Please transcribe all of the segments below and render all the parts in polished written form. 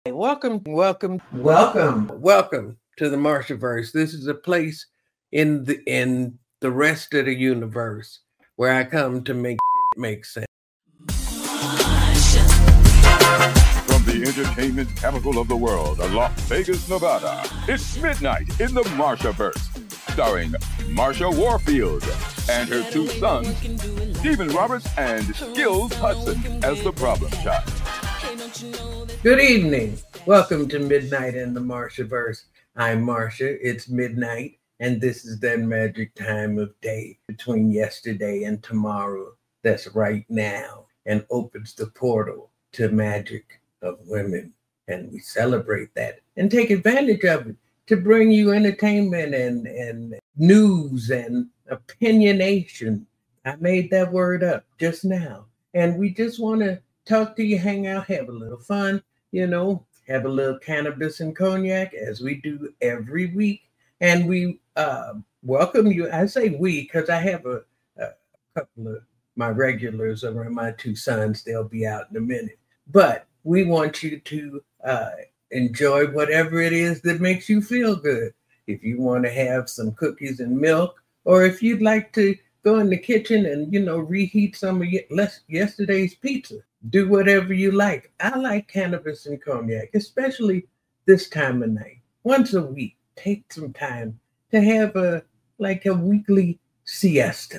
Welcome to the Marshaverse. This is a place in the rest of the universe where I come to make make sense. From the entertainment capital of the world, Las Vegas, Nevada, it's Midnight in the Marshaverse, starring Marsha Warfield and her two sons, Stephen Roberts and Skills Hudson as the problem child. Good evening. Welcome to Midnight in the Marshaverse. I'm Marsha. It's midnight, and this is that magic time of day between yesterday and tomorrow. That's right now, and opens the portal to magic of women. And we celebrate that and take advantage of it to bring you entertainment and news and opinionation. I made that word up just now. And we just want to talk to you, hang out, have a little fun, have a little cannabis and cognac as we do every week. And we welcome you. I say we because I have a couple of my regulars around my two sons. They'll be out in a minute. But we want you to enjoy whatever it is that makes you feel good. If you want to have some cookies and milk, or if you'd like to go in the kitchen and, reheat some of yesterday's pizza, do whatever you like. I like cannabis and cognac, especially this time of night. Once a week, take some time to have a weekly siesta,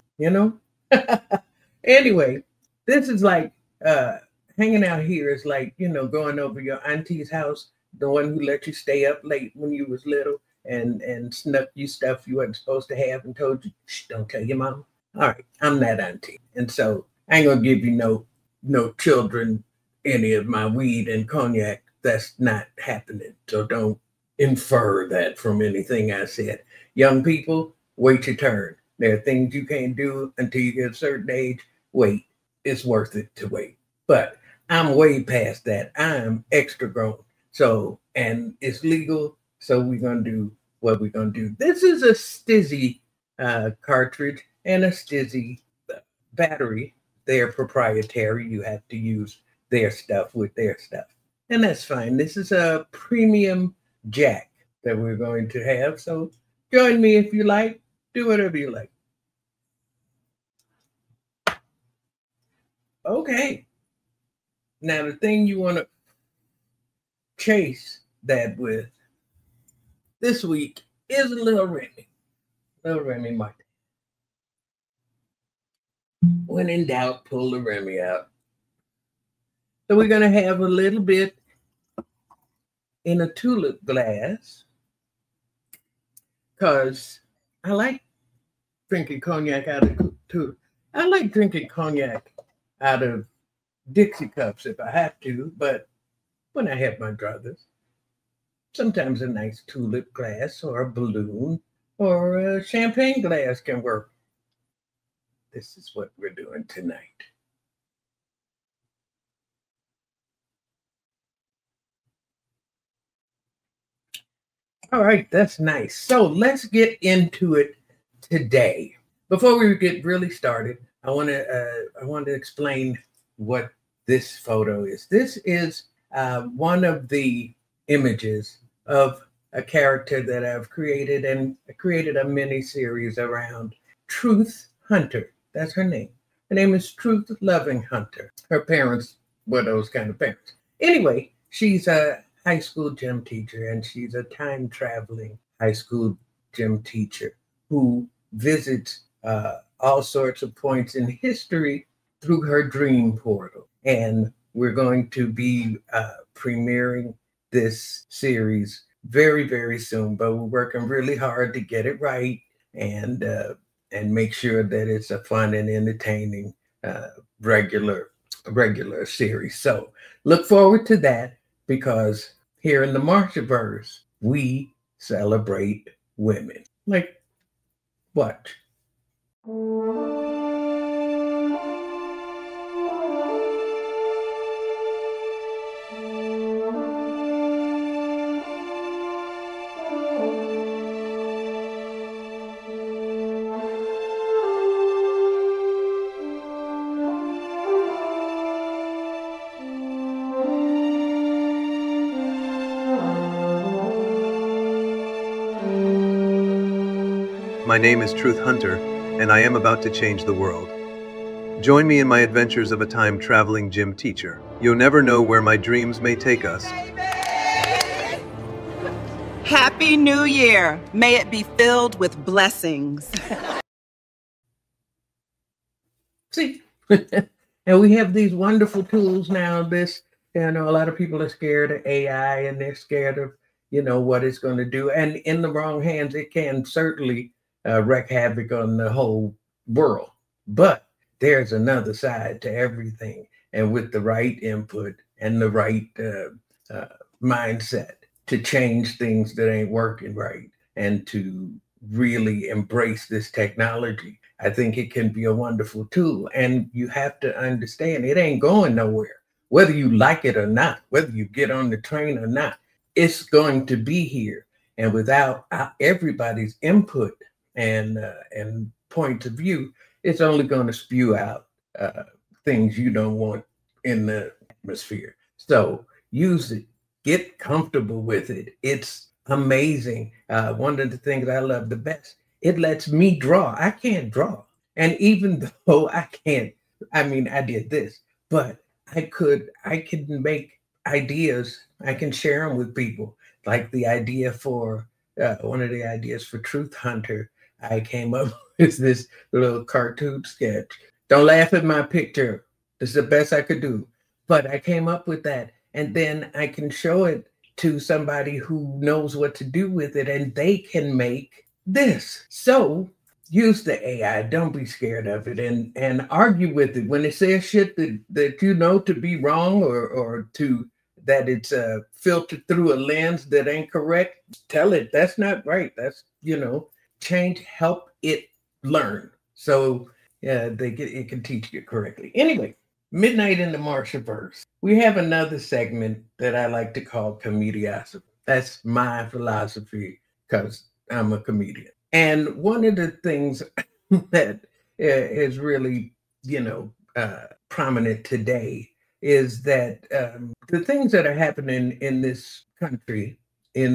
Anyway, this is like hanging out here is like, going over your auntie's house, the one who let you stay up late when you was little and snuck you stuff you wasn't supposed to have and told you, shh, don't tell your mom. All right, I'm that auntie. And so I ain't gonna give you no children any of my weed and cognac. That's not happening. So don't infer that from anything I said. Young people, wait your turn. There are things you can't do until you get a certain age. Wait, it's worth it to wait. But I'm way past that. I'm extra grown. So, and it's legal. So we're going to do what we're going to do. This is a Stizzy cartridge and a Stizzy battery. They're proprietary. You have to use their stuff with their stuff. And that's fine. This is a premium jack that we're going to have. So join me if you like. Do whatever you like. Okay. Now, the thing you want to chase that with this week is a little Remy Martin. When in doubt, pull the Remy out. So we're going to have a little bit in a tulip glass because I like drinking cognac out of tulip. I like drinking cognac out of Dixie cups if I have to, but when I have my druthers, sometimes a nice tulip glass or a balloon or a champagne glass can work. This is what we're doing tonight. All right, that's nice. So let's get into it today. Before we get really started, I want to explain what this photo is. This is one of the images of a character that I've created, and I created a mini series around Truth Hunter. That's her name. Her name is Truth Loving Hunter. Her parents were those kind of parents. Anyway, she's a high school gym teacher, and she's a time-traveling high school gym teacher who visits all sorts of points in history through her dream portal. And we're going to be premiering this series very, very soon, but we're working really hard to get it right and make sure that it's a fun and entertaining regular series. So look forward to that, because here in the Marshaverse, we celebrate women. Like what? My name is Truth Hunter, and I am about to change the world. Join me in my adventures of a time-traveling gym teacher. You'll never know where my dreams may take us. Happy New Year! May it be filled with blessings. See, and we have these wonderful tools now. A lot of people are scared of AI, and they're scared of, what it's going to do. And in the wrong hands, it can certainly wreak havoc on the whole world. But there's another side to everything. And with the right input and the right mindset to change things that ain't working right and to really embrace this technology, I think it can be a wonderful tool. And you have to understand it ain't going nowhere. Whether you like it or not, whether you get on the train or not, it's going to be here. And without everybody's input and points of view, it's only going to spew out things you don't want in the atmosphere. So use it. Get comfortable with it. It's amazing. One of the things I love the best, it lets me draw. I can't draw. And even though I did this, but I can make ideas. I can share them with people. Like the idea for, one of the ideas for Truth Hunter, I came up with this little cartoon sketch. Don't laugh at my picture. This is the best I could do. But I came up with that. And then I can show it to somebody who knows what to do with it, and they can make this. So use the AI. Don't be scared of it, and argue with it. When it says shit that you know to be wrong or to that it's filtered through a lens that ain't correct, tell it that's not right. That's, change, help it learn. So it can teach you correctly. Anyway, Midnight in the Marshaverse. We have another segment that I like to call Comediosity. That's my philosophy because I'm a comedian. And one of the things that is really, prominent today is that the things that are happening in this country, with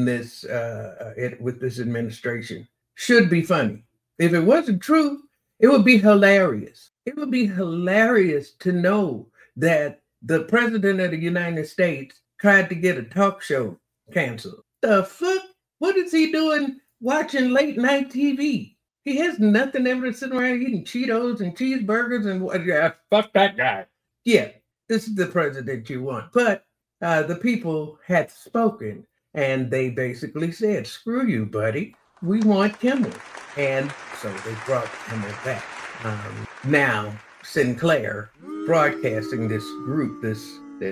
this administration, should be funny. If it wasn't true, it would be hilarious. It would be hilarious to know that the president of the United States tried to get a talk show canceled. The fuck? What is he doing watching late night TV? He has nothing ever to sit around eating Cheetos and cheeseburgers and fuck that guy. Yeah, this is the president you want. But the people had spoken, and they basically said, screw you, buddy. We want Kimmel. And so they brought Kimmel back. Now, Sinclair broadcasting this group, this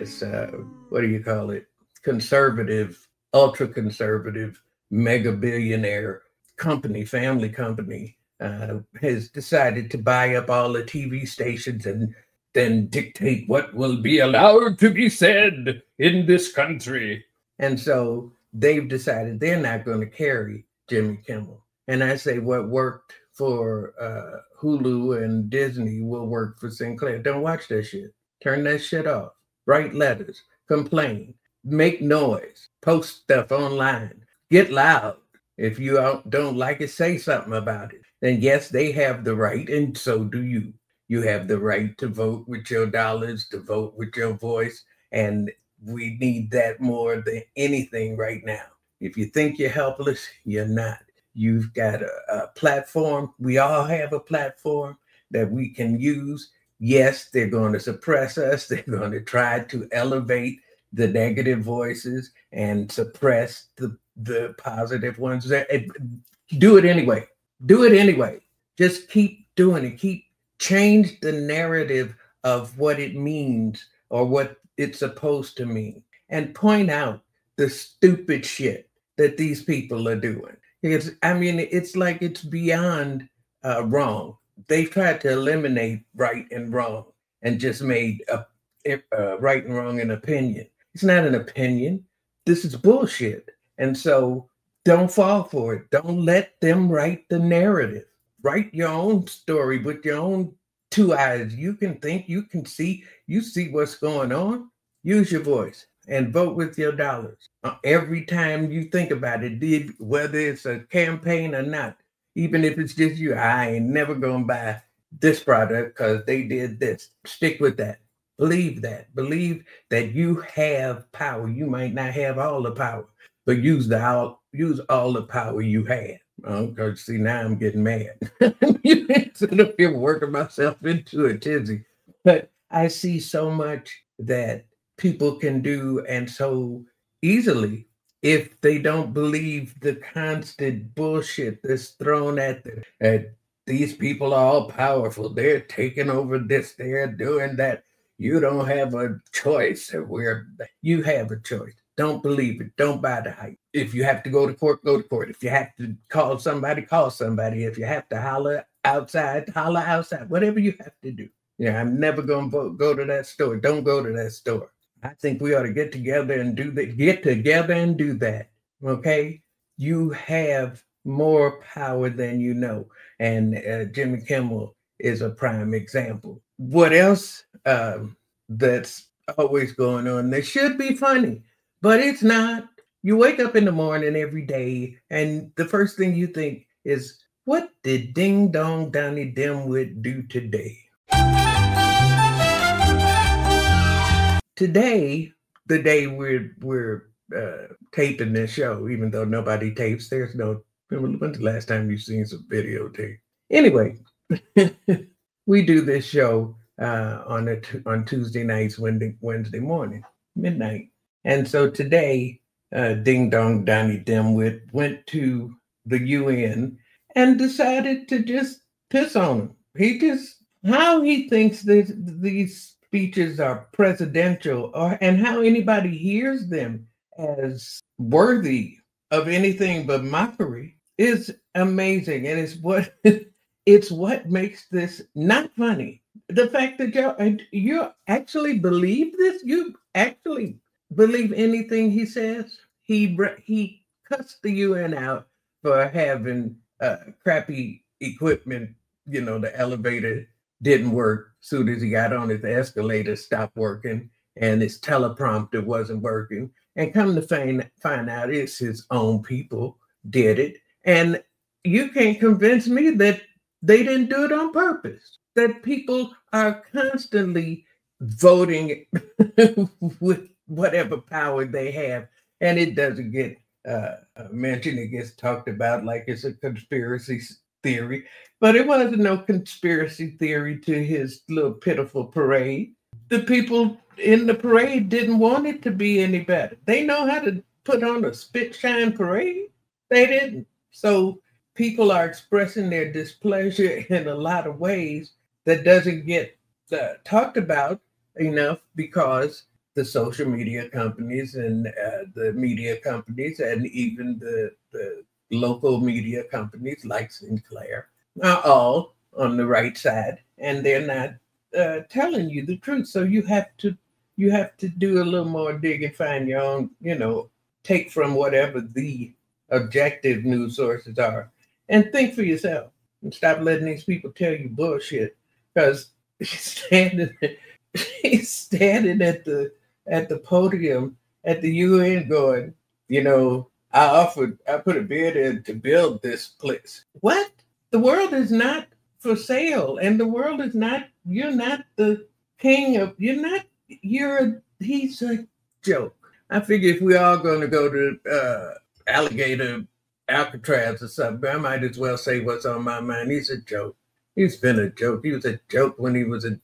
what do you call it? Conservative, ultra conservative, mega billionaire company, family company, has decided to buy up all the TV stations and then dictate what will be allowed to be said in this country. And so they've decided they're not going to carry Jimmy Kimmel. And I say what worked for Hulu and Disney will work for Sinclair. Don't watch that shit. Turn that shit off. Write letters. Complain. Make noise. Post stuff online. Get loud. If you don't like it, say something about it. And yes, they have the right, and so do you. You have the right to vote with your dollars, to vote with your voice, and we need that more than anything right now. If you think you're helpless, you're not. You've got a platform. We all have a platform that we can use. Yes, they're going to suppress us. They're going to try to elevate the negative voices and suppress the positive ones. Do it anyway. Do it anyway. Just keep doing it. Change the narrative of what it means or what it's supposed to mean, and point out the stupid shit that these people are doing. It's like it's beyond wrong. They've tried to eliminate right and wrong and just made right and wrong an opinion. It's not an opinion. This is bullshit. And so don't fall for it. Don't let them write the narrative. Write your own story with your own two eyes. You can think, you can see, you see what's going on. Use your voice and vote with your dollars. Every time you think about it, whether it's a campaign or not, Even if it's just you, I ain't never going to buy this product because they did this. Stick with that. Believe that. Believe that you have power. You might not have all the power, but use all the power you have. Because see, now I'm getting mad. Instead of here working myself into a tizzy. But I see so much that people can do and so easily if they don't believe the constant bullshit that's thrown at them. These people are all powerful. They're taking over this. They're doing that. You don't have a choice. You have a choice. Don't believe it. Don't buy the hype. If you have to go to court, go to court. If you have to call somebody, call somebody. If you have to holler outside, holler outside. Whatever you have to do. Yeah, I'm never going to go to that store. Don't go to that store. I think we ought to get together and do that. Get together and do that. Okay? You have more power than you know. And Jimmy Kimmel is a prime example. What else that's always going on? They should be funny, but it's not. You wake up in the morning every day, and the first thing you think is, what did Ding Dong Donnie Dimwit do today? Today, the day we're taping this show, even though nobody tapes, there's no. When's the last time you've seen some videotape? Anyway, we do this show on Tuesday nights, Wednesday morning, midnight. And so today, Ding Dong Donnie Dimwit went to the UN and decided to just piss on him. How he thinks these speeches are presidential, and how anybody hears them as worthy of anything but mockery is amazing. And it's what makes this not funny. The fact that you actually believe this, you actually believe anything he says. He cussed the UN out for having crappy equipment. You know, the elevator didn't work. Soon as he got on it, the escalator stopped working, and his teleprompter wasn't working. And come to find out, it's his own people did it. And you can't convince me that they didn't do it on purpose. That people are constantly voting with whatever power they have, and it doesn't get mentioned. It gets talked about like it's a conspiracy theory, but it wasn't no conspiracy theory to his little pitiful parade. The people in the parade didn't want it to be any better. They know how to put on a spit shine parade. They didn't. So people are expressing their displeasure in a lot of ways that doesn't get talked about enough because the social media companies and the media companies and even the local media companies like Sinclair are all on the right side, and they're not telling you the truth. So you have to do a little more dig and find your own, take from whatever the objective news sources are and think for yourself and stop letting these people tell you bullshit. Because he's standing at the podium at the UN going, I put a bid in to build this place. What? The world is not for sale, and the world is not, you're not the king of, he's a joke. I figure if we're all going to go to Alcatraz or something, I might as well say what's on my mind. He's a joke. He's been a joke. He was a joke when he was a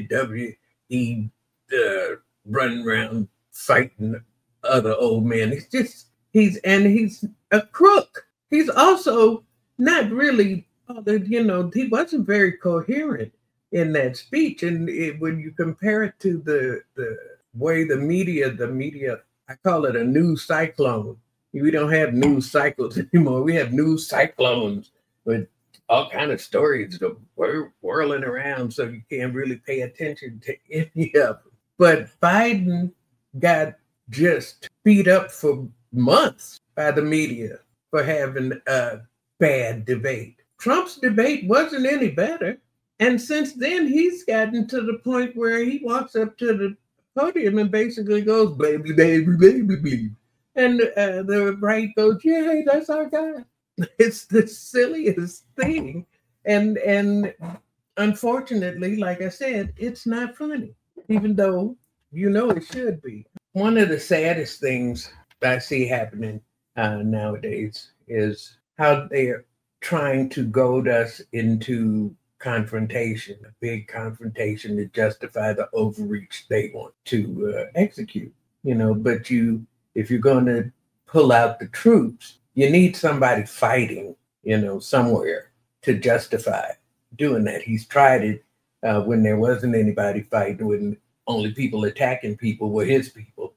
WWE running around fighting other old men. He's a crook. He's also not really, he wasn't very coherent in that speech. And when you compare it to the way the media, I call it a news cyclone. We don't have news cycles anymore. We have news cyclones with all kind of stories whirling around, so you can't really pay attention to any of them. But Biden got just beat up for months by the media for having a bad debate. Trump's debate wasn't any better. And since then, he's gotten to the point where he walks up to the podium and basically goes, blah, blah, blah, blah, blah, blah. And the right goes, yeah, that's our guy. It's the silliest thing. And unfortunately, like I said, it's not funny, even though it should be. One of the saddest things I see happening nowadays is how they're trying to goad us into confrontation, a big confrontation to justify the overreach they want to execute. But if you're going to pull out the troops, you need somebody fighting, somewhere to justify doing that. He's tried it when there wasn't anybody fighting, when only people attacking people were his people.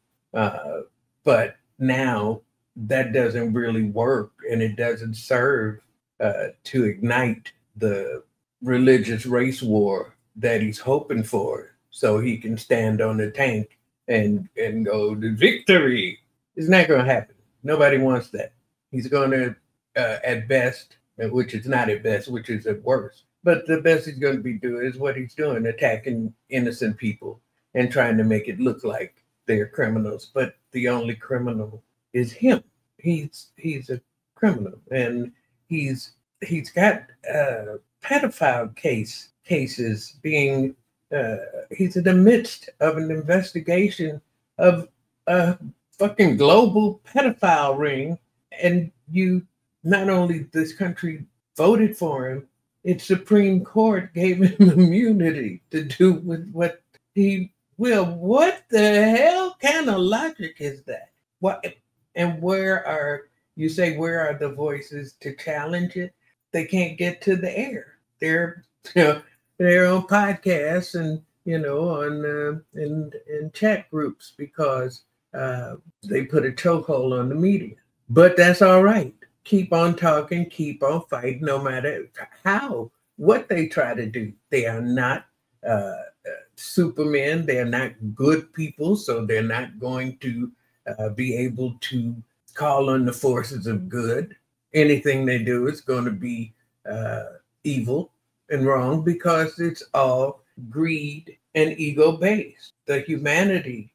But now that doesn't really work, and it doesn't serve to ignite the religious race war that he's hoping for, so he can stand on the tank and go to victory. It's not going to happen. Nobody wants that. He's going to, at best, which is not at best, which is at worst, but the best he's going to be doing is what he's doing, attacking innocent people and trying to make it look like they're criminals. But the only criminal is him. He's a criminal, and he's got pedophile cases being. He's in the midst of an investigation of a fucking global pedophile ring, and not only this country voted for him, its Supreme Court gave him immunity to do with what he will. What the hell kind of logic is that? What? And where are the voices to challenge it? They can't get to the air. They're on podcasts and on in chat groups because they put a chokehold on the media. But that's all right. Keep on talking, keep on fighting, no matter what they try to do. They are not supermen. They're not good people, so they're not going to be able to call on the forces of good. Anything they do is going to be evil and wrong because it's all greed and ego-based. The humanity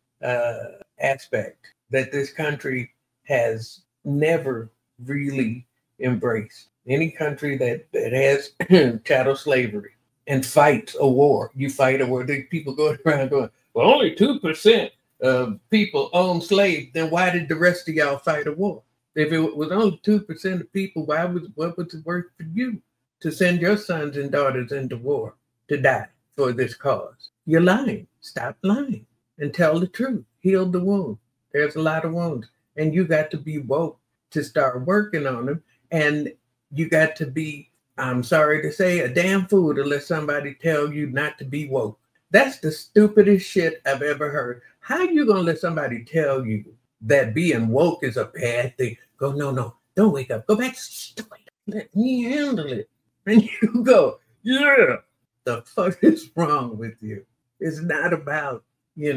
aspect that this country has never really embraced. Any country that has chattel slavery and fights a war, you fight a war. There's people going around going, well, only 2% of people own slaves. Then why did the rest of y'all fight a war? If it was only 2% of people, what was it worth for you to send your sons and daughters into war to die for this cause? You're lying. Stop lying and tell the truth. Heal the wound. There's a lot of wounds, and you got to be woke to start working on them. And you got to be, I'm sorry to say, a damn fool to let somebody tell you not to be woke. That's the stupidest shit I've ever heard. How are you going to let somebody tell you that being woke is a bad thing? Go, no, don't wake up. Go back to sleep. Let me handle it. And you go, yeah. The fuck is wrong with you? It's not about,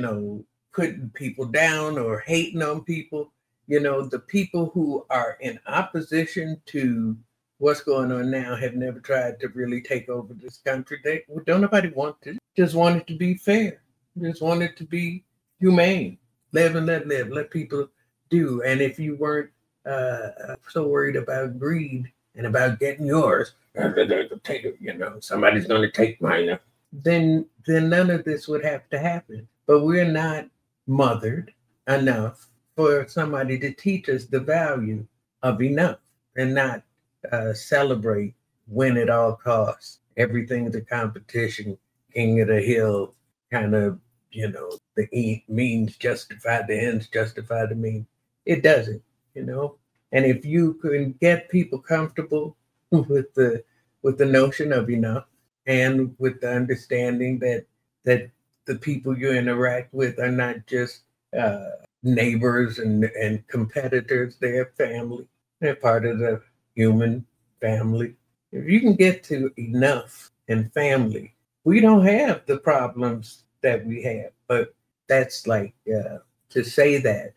putting people down or hating on people. The people who are in opposition to what's going on now have never tried to really take over this country. Don't nobody want to. Just want it to be fair. Just want it to be humane. Live and let live. Let people do. And if you weren't so worried about greed and about getting yours, take it, somebody's going to take mine. Then none of this would have to happen. But we're not mothered enough for somebody to teach us the value of enough and not celebrate win at all costs. Everything's a competition, king of the hill, kind of, the means justify the ends, justify the means. It doesn't, And if you can get people comfortable with the notion of enough and with the understanding that the people you interact with are not just neighbors and competitors, they're family. They're part of the human family. If you can get to enough and family, we don't have the problems that we have. But that's like, to say that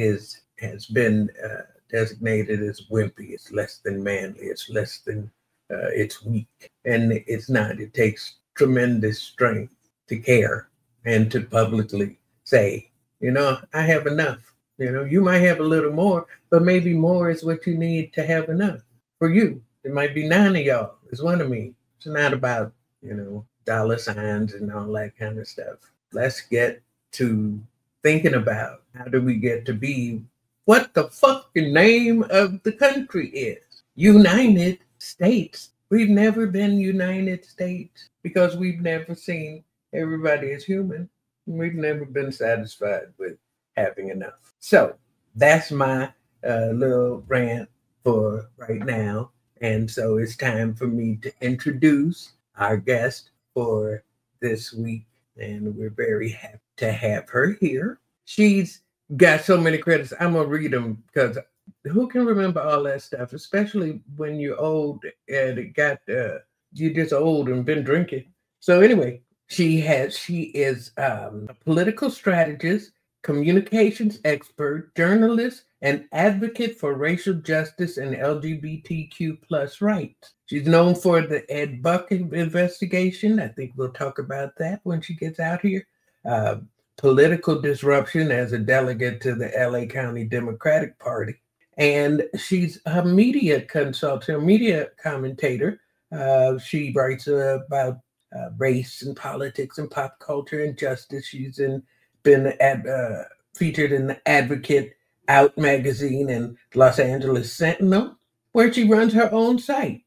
has been designated as wimpy. It's less than manly. It's less than, it's weak. And it's not. It takes tremendous strength to care and to publicly say, I have enough. You might have a little more, but maybe more is what you need to have enough. for you. It might be 9 of y'all. It's one of me. It's not about, dollar signs and all that kind of stuff. Let's get to thinking about how do we get to be what the fucking name of the country is. United States. We've never been United States because we've never seen everybody as human. We've never been satisfied with having enough. So that's my little rant for right now. And so it's time for me to introduce our guest for this week. And we're very happy to have her here. She's got so many credits. I'm going to read them because who can remember all that stuff, especially when you're old and you're just old and been drinking. So anyway, she is a political strategist, communications expert, journalist, and advocate for racial justice and LGBTQ plus rights. She's known for the Ed Buck investigation. I think we'll talk about that when she gets out here. Political disruption as a delegate to the LA County Democratic Party. And she's a media consultant, a media commentator. She writes about race and politics and pop culture and justice. She's been featured in the Advocate, Out magazine, and Los Angeles Sentinel, where she runs her own site,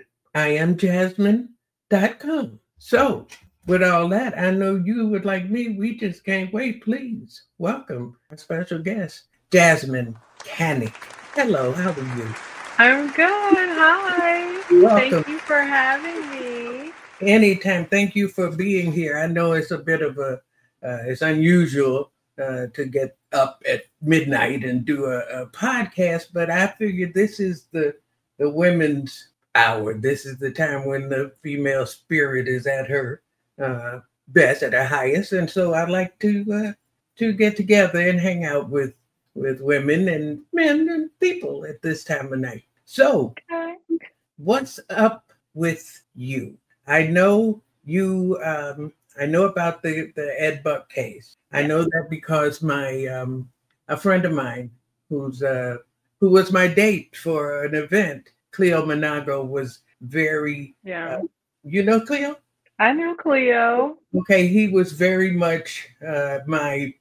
IamJasmine.com. So, with all that, I know you would like me. We just can't wait. Please welcome our special guest, Jasmine Canick. Hello, how are you? I'm good. Hi. Welcome. Thank you for having me. Anytime. Thank you for being here. I know it's a bit of it's unusual to get up at midnight and do a podcast, but I figured this is the women's hour. This is the time when the female spirit is at her best, at her highest, and so I like to get together and hang out with women and men and people at this time of night. So, what's up with you? I know you. I know about the Ed Buck case. I know that because my a friend of mine who was my date for an event, Cleo Monago, was very. You know Cleo? I know Cleo. Okay, he was very much my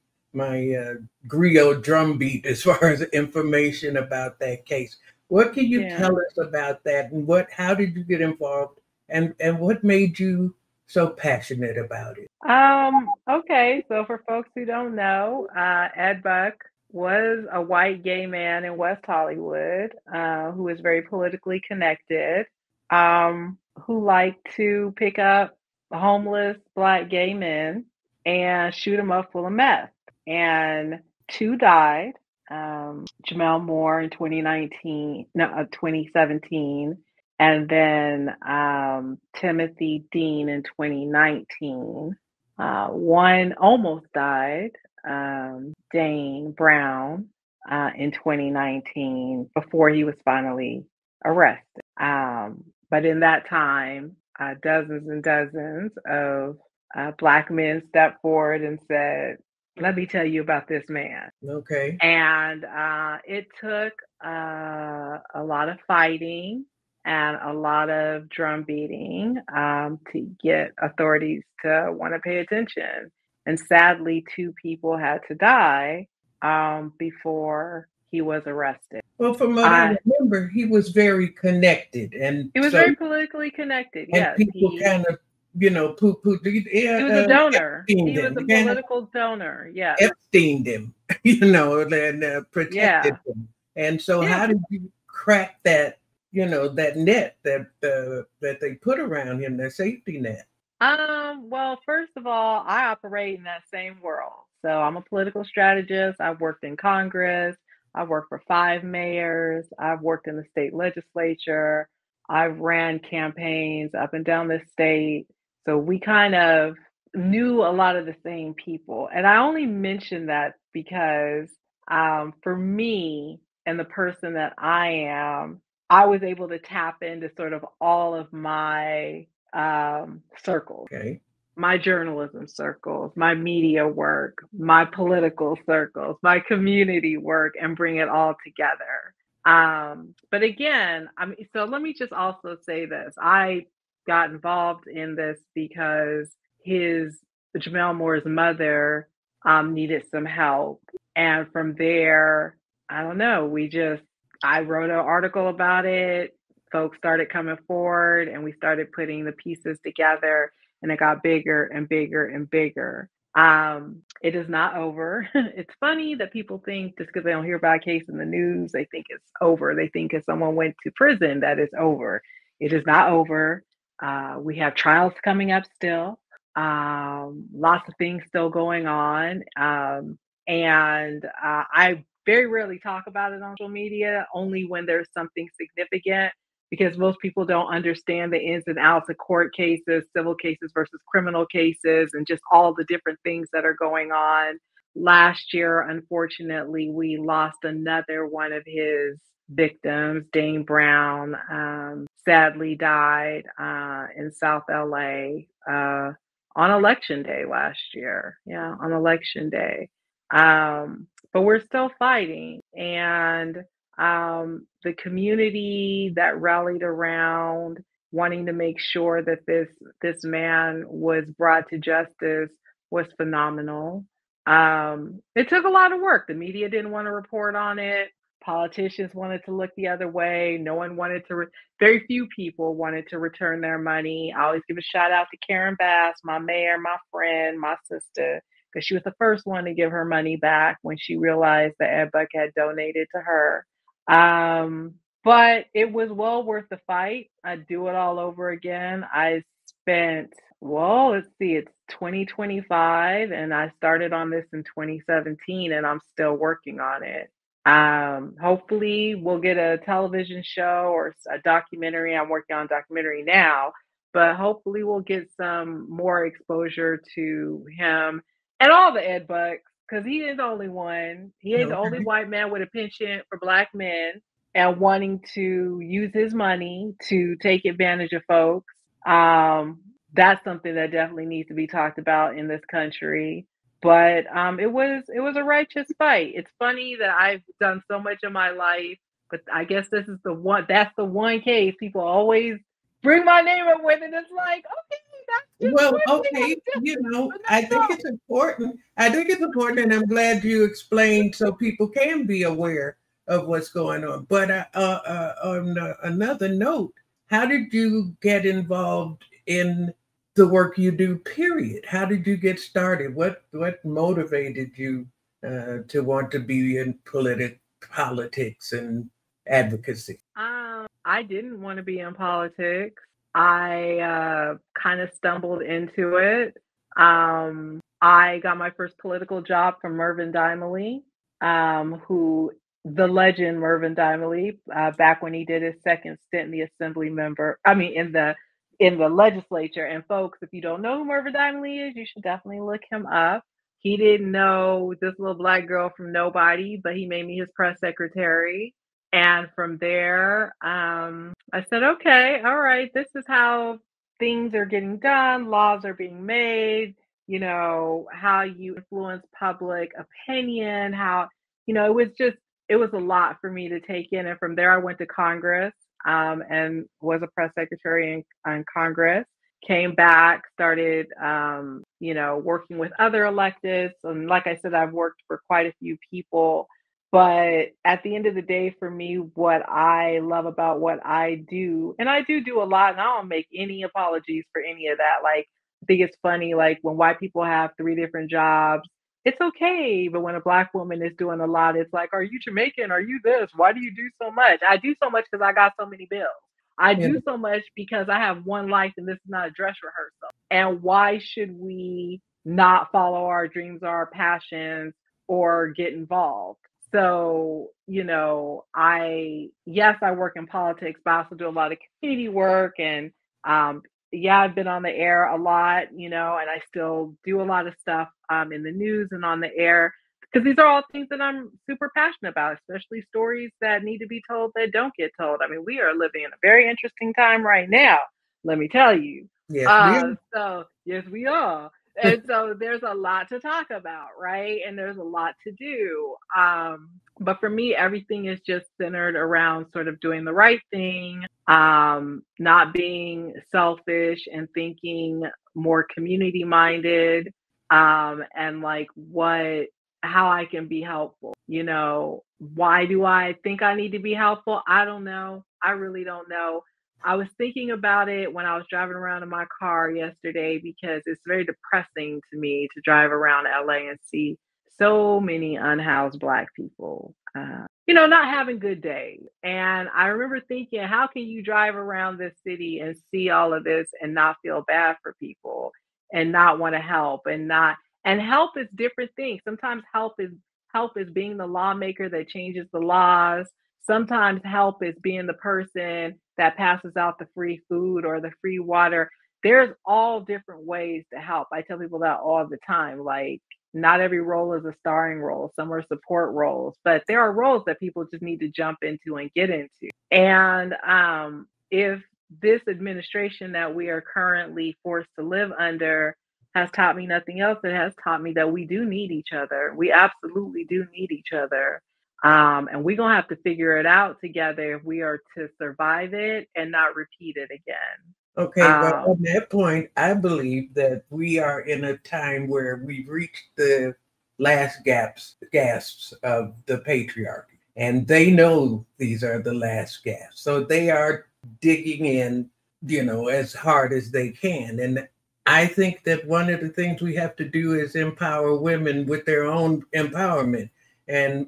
griot drumbeat as far as information about that case. What can you tell us about that, and how did you get involved, and what made you so passionate about it? Okay, so for folks who don't know, Ed Buck was a white gay man in West Hollywood who was very politically connected, who liked to pick up homeless Black gay men and shoot them up full of meth. And 2 died, Jamel Moore in 2017, and then Timothy Dean in 2019. One almost died, Dane Brown, in 2019 before he was finally arrested. But in that time, dozens and dozens of Black men stepped forward and said, "Let me tell you about this man." Okay. And it took a lot of fighting and a lot of drum beating to get authorities to want to pay attention. And sadly, 2 people had to die before he was arrested. Well, from what I remember, he was very connected, and he was very politically connected. Yes, people kind of, poo-pooed. He was a donor. He was a political donor. Yeah, Epsteined him, and protected him. And so, how did you crack that? That net that they put around him, that safety net. Well, first of all, I operate in that same world. So I'm a political strategist. I've worked in Congress. I've worked for 5 mayors. I've worked in the state legislature. I've ran campaigns up and down the state. So we kind of knew a lot of the same people. And I only mention that because for me and the person that I am, I was able to tap into sort of all of my circles. Okay. My journalism circles, my media work, my political circles, my community work, and bring it all together. But again, I mean, so let me just also say this. I got involved in this because Jamel Moore's mother needed some help. And from there, I don't know, I wrote an article about it. Folks started coming forward and we started putting the pieces together, and it got bigger and bigger and bigger. It is not over. It's funny that people think just because they don't hear about a case in the news, they think it's over. They think if someone went to prison that it's over. It is not over. We have trials coming up still. Lots of things still going on. And I very rarely talk about it on social media, only when there's something significant, because most people don't understand the ins and outs of court cases, civil cases versus criminal cases, and just all the different things that are going on. Last year, unfortunately, we lost another one of his victims. Dane Brown sadly died in South LA on election day last year. Yeah, on election day. But we're still fighting. And the community that rallied around wanting to make sure that this man was brought to justice was phenomenal. It took a lot of work. The media didn't want to report on it. Politicians wanted to look the other way. No one wanted to. Very few people wanted to return their money. I always give a shout out to Karen Bass, my mayor, my friend, my sister, because she was the first one to give her money back when she realized that Ed Buck had donated to her. But it was well worth the fight. I'd do it all over again. I spent, let's see, it's 2025, and I started on this in 2017, and I'm still working on it. Hopefully we'll get a television show or a documentary. I'm working on a documentary now, but hopefully we'll get some more exposure to him and all the Ed Bucks, because he is the only one. He ain't the only white man with a penchant for Black men and wanting to use his money to take advantage of folks. That's something that definitely needs to be talked about in this country. But it was a righteous fight. It's funny that I've done so much in my life, but I guess that's the one case people always bring my name up with, and it's like, okay, that's just I think it's important. I think it's important, and I'm glad you explained so people can be aware of what's going on. But on another note, how did you get involved in the work you do, period? How did you get started? What motivated you to want to be in politics and advocacy? I didn't want to be in politics. I kind of stumbled into it. I got my first political job from Mervyn Dimely, the legend Mervyn Dimely, back when he did his second stint in the legislature. And folks, if you don't know who Mervyn Dimely is, you should definitely look him up. He didn't know this little Black girl from nobody, but he made me his press secretary. And from there, I said, okay, all right, this is how things are getting done. Laws are being made, how you influence public opinion, it was a lot for me to take in. And from there, I went to Congress and was a press secretary in Congress. Came back, started, working with other electeds. And like I said, I've worked for quite a few people. But at the end of the day, for me, what I love about what I do, and I do a lot, and I don't make any apologies for any of that. Like, I think it's funny, like when white people have 3 different jobs, it's okay. But when a Black woman is doing a lot, it's like, are you Jamaican? Are you this? Why do you do so much? I do so much because I got so many bills. I do so much because I have one life, and this is not a dress rehearsal. And why should we not follow our dreams or our passions or get involved? So, I work in politics, but I also do a lot of community work. And I've been on the air a lot, and I still do a lot of stuff in the news and on the air, because these are all things that I'm super passionate about, especially stories that need to be told that don't get told. I mean, we are living in a very interesting time right now, let me tell you. Yes, Yes, we are. And so there's a lot to talk about, right? And there's a lot to do. But for me, everything is just centered around sort of doing the right thing, not being selfish and thinking more community minded, and like how I can be helpful. Why do I think I need to be helpful? I don't know. I really don't know. I was thinking about it when I was driving around in my car yesterday because it's very depressing to me to drive around LA and see so many unhoused Black people, not having good days. And I remember thinking, how can you drive around this city and see all of this and not feel bad for people and not want to help and help is different things. Sometimes help is being the lawmaker that changes the laws. Sometimes help is being the person that passes out the free food or the free water. There's all different ways to help. I tell people that all the time. Like, not every role is a starring role. Some are support roles, but there are roles that people just need to jump into and get into. And if this administration that we are currently forced to live under has taught me nothing else, it has taught me that we do need each other. We absolutely do need each other. And we're going to have to figure it out together if we are to survive it and not repeat it again. Okay, well, on that point, I believe that we are in a time where we've reached the last gasps of the patriarchy, and they know these are the last gasps. So they are digging in, as hard as they can. And I think that one of the things we have to do is empower women with their own empowerment and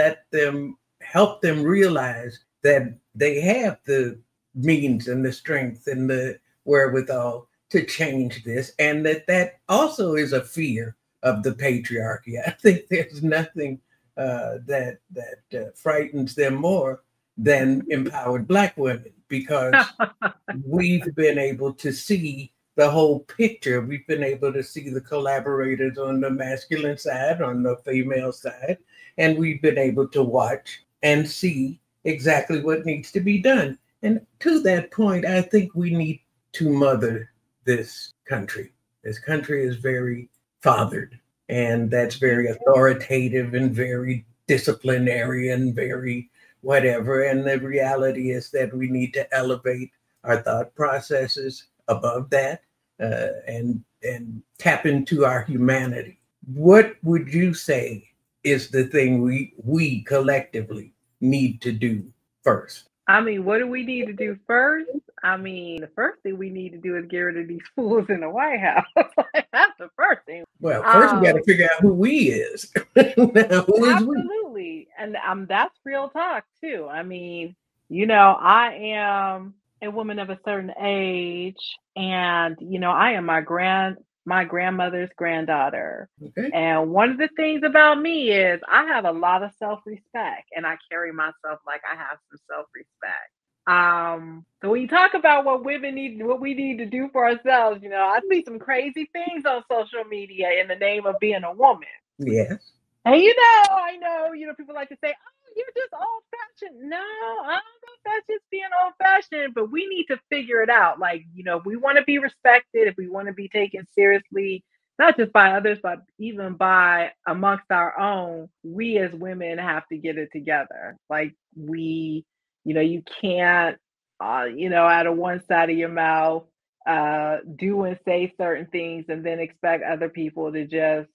help them realize that they have the means and the strength and the wherewithal to change this, and that also is a fear of the patriarchy. I think there's nothing that frightens them more than empowered Black women, because we've been able to see the whole picture. We've been able to see the collaborators on the masculine side, on the female side, and we've been able to watch and see exactly what needs to be done. And to that point, I think we need to mother this country. This country is very fathered, and that's very authoritative and very disciplinary and very whatever. And the reality is that we need to elevate our thought processes above that, and tap into our humanity. What would you say is the thing we collectively need to do first? I mean, what do we need to do first? I mean, the first thing we need to do is get rid of these fools in the White House. That's the first thing. Well, first we got to figure out who we is. Who is absolutely. We? And that's real talk too. I mean, I am a woman of a certain age, and I am my grandmother's granddaughter. Okay. And one of the things about me is I have a lot of self-respect, and I carry myself like I have some self-respect. So when you talk about what we need to do for ourselves, I see some crazy things on social media in the name of being a woman. Yes. And I know, people like to say, "Oh, you're just old-fashioned." No, I don't know if that's just being old-fashioned, but we need to figure it out. Like, if we want to be respected, if we want to be taken seriously, not just by others, but even by amongst our own, we as women have to get it together. Like, you can't, out of one side of your mouth, do and say certain things and then expect other people to just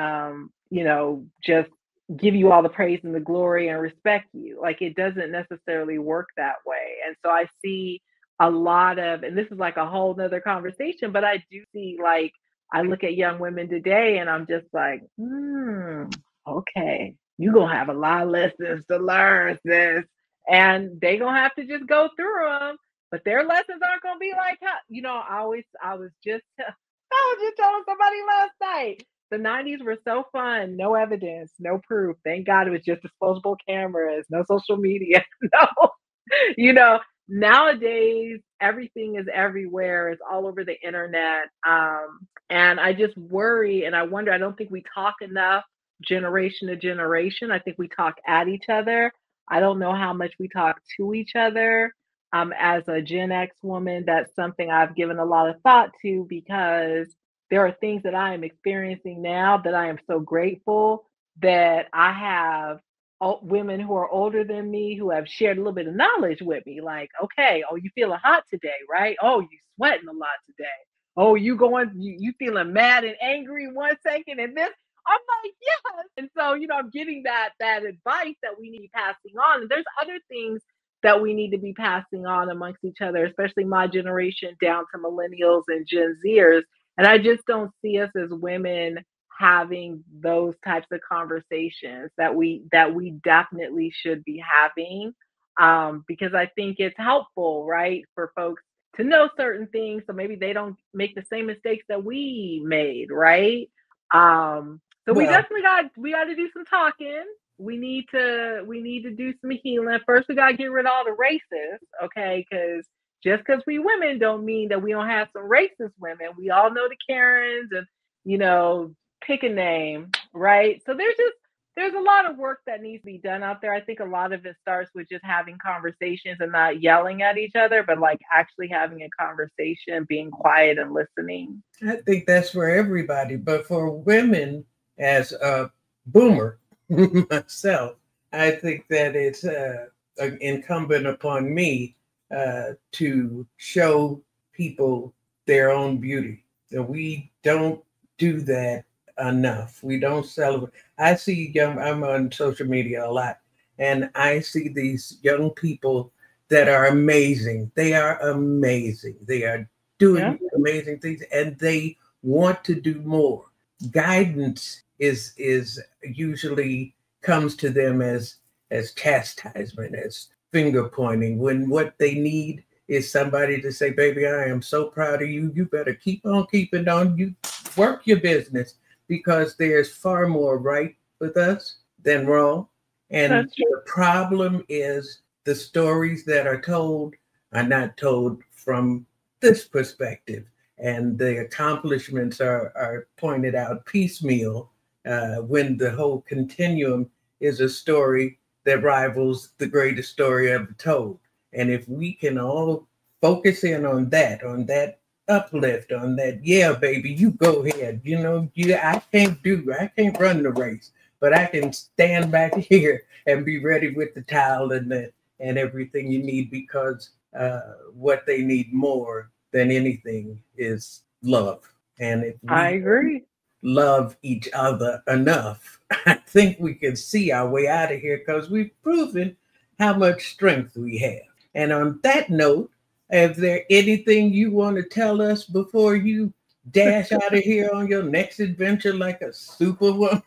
give you all the praise and the glory and respect you. Like, it doesn't necessarily work that way. And so I see a lot of, and this is like a whole nother conversation, but I do see, like, I look at young women today and I'm just like, okay, you're going to have a lot of lessons to learn, sis. And they're going to have to just go through them. But their lessons aren't going to be like, I was just telling somebody last night, the 90s were so fun. No evidence, no proof. Thank God it was just disposable cameras, no social media. No, nowadays, everything is everywhere. It's all over the internet. And I just worry and I wonder, I don't think we talk enough generation to generation. I think we talk at each other. I don't know how much we talk to each other. As a Gen X woman, that's something I've given a lot of thought to, because there are things that I am experiencing now that I am so grateful that I have women who are older than me who have shared a little bit of knowledge with me. Like, okay, oh, you feeling hot today, right? Oh, you sweating a lot today. Oh, you feeling mad and angry 1 second, and this. I'm like, yes. And so, I'm getting that advice that we need to be passing on. And there's other things that we need to be passing on amongst each other, especially my generation down to millennials and Gen Zers. And I just don't see us as women having those types of conversations that we definitely should be having, because I think it's helpful, right, for folks to know certain things so maybe they don't make the same mistakes that we made, right? So we Well, definitely got to do some talking. We need to do some healing. First, we got to get rid of all the racists, okay? Because just because we women don't mean that we don't have some racist women. We all know the Karens and, pick a name, right? So there's a lot of work that needs to be done out there. I think a lot of it starts with just having conversations and not yelling at each other, but like actually having a conversation, being quiet and listening. I think that's for everybody, but for women, as a boomer myself, I think that it's incumbent upon me to show people their own beauty. That we don't do that enough. We don't celebrate. I see I'm on social media a lot, and I see these young people that are amazing. They are amazing. They are doing amazing things, and they want to do more. Guidance is usually comes to them as chastisement, as finger pointing, when what they need is somebody to say, baby, I am so proud of you. You better keep on keeping on. You work your business, because there's far more right with us than wrong. And the problem is the stories that are told are not told from this perspective. And the accomplishments are pointed out piecemeal, when the whole continuum is a story that rivals the greatest story ever told. And if we can all focus in on that uplift, on that, yeah, baby, you go ahead. I can't run the race, but I can stand back here and be ready with the towel and everything you need, because what they need more than anything is love. And if I agree. Love each other enough, I think we can see our way out of here, because we've proven how much strength we have. And on that note, is there anything you want to tell us before you dash out of here on your next adventure like a superwoman?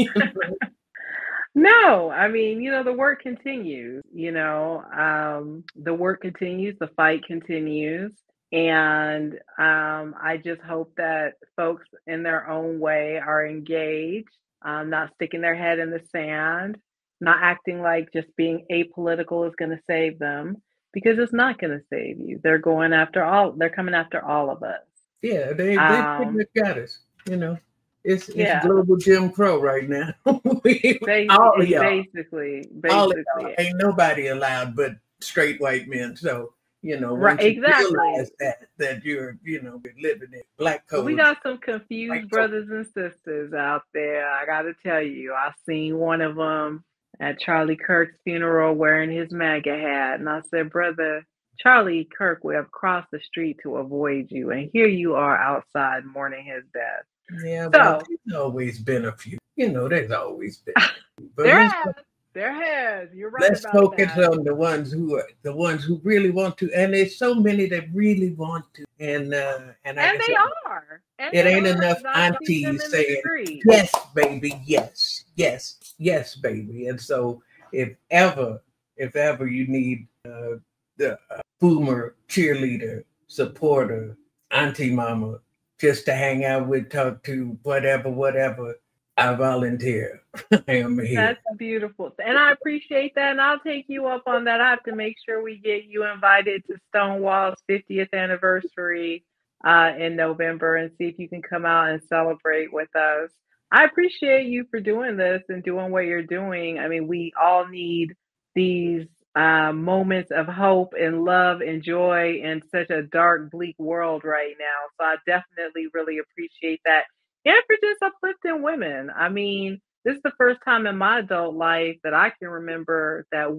No, I mean, the work continues, the work continues, the fight continues. And I just hope that folks in their own way are engaged, not sticking their head in the sand, not acting like just being apolitical is going to save them, because it's not going to save you. They're coming after all of us. Yeah, they pretty much got us, It's global Jim Crow right now. Basically. All of y'all. Ain't nobody allowed but straight white men. So, right, exactly. Realize that you're, living in black code. We got some confused brothers and sisters out there. I got to tell you, I seen one of them at Charlie Kirk's funeral wearing his MAGA hat. And I said, brother, Charlie Kirk would have crossed the street to avoid you. And here you are outside mourning his death. Yeah, but there's always been a few. There's always been. But there has. You're right. Let's focus on the ones who really want to, and there's so many that really want to, and they are. It ain't enough aunties saying yes, baby, yes, yes, yes, baby. And so, if ever you need the boomer cheerleader, supporter, auntie, mama, just to hang out with, talk to, whatever. I volunteer. I am here. That's beautiful. And I appreciate that. And I'll take you up on that. I have to make sure we get you invited to Stonewall's 50th anniversary in November, and see if you can come out and celebrate with us. I appreciate you for doing this and doing what you're doing. I mean, we all need these moments of hope and love and joy in such a dark, bleak world right now. So I definitely really appreciate that. And for just uplifting women. I mean, this is the first time in my adult life that I can remember that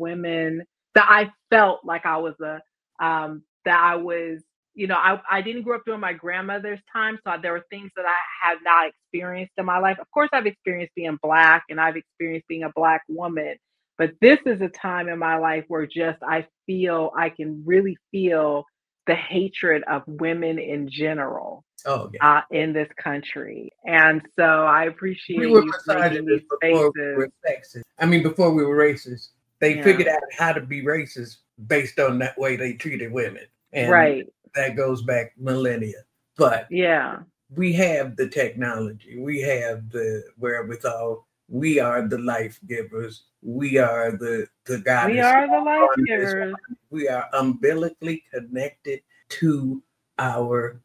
I felt like I was that I was, I didn't grow up during my grandmother's time. So there were things that I have not experienced in my life. Of course, I've experienced being Black and I've experienced being a Black woman. But this is a time in my life where I can really feel the hatred of women in general in this country. And so I appreciate you making these spaces. Before we were racist, they figured out how to be racist based on that way they treated women. And that goes back millennia. But we have the technology. We have the wherewithal. We are the life givers. We are the goddess. We are the life givers. We are umbilically connected to our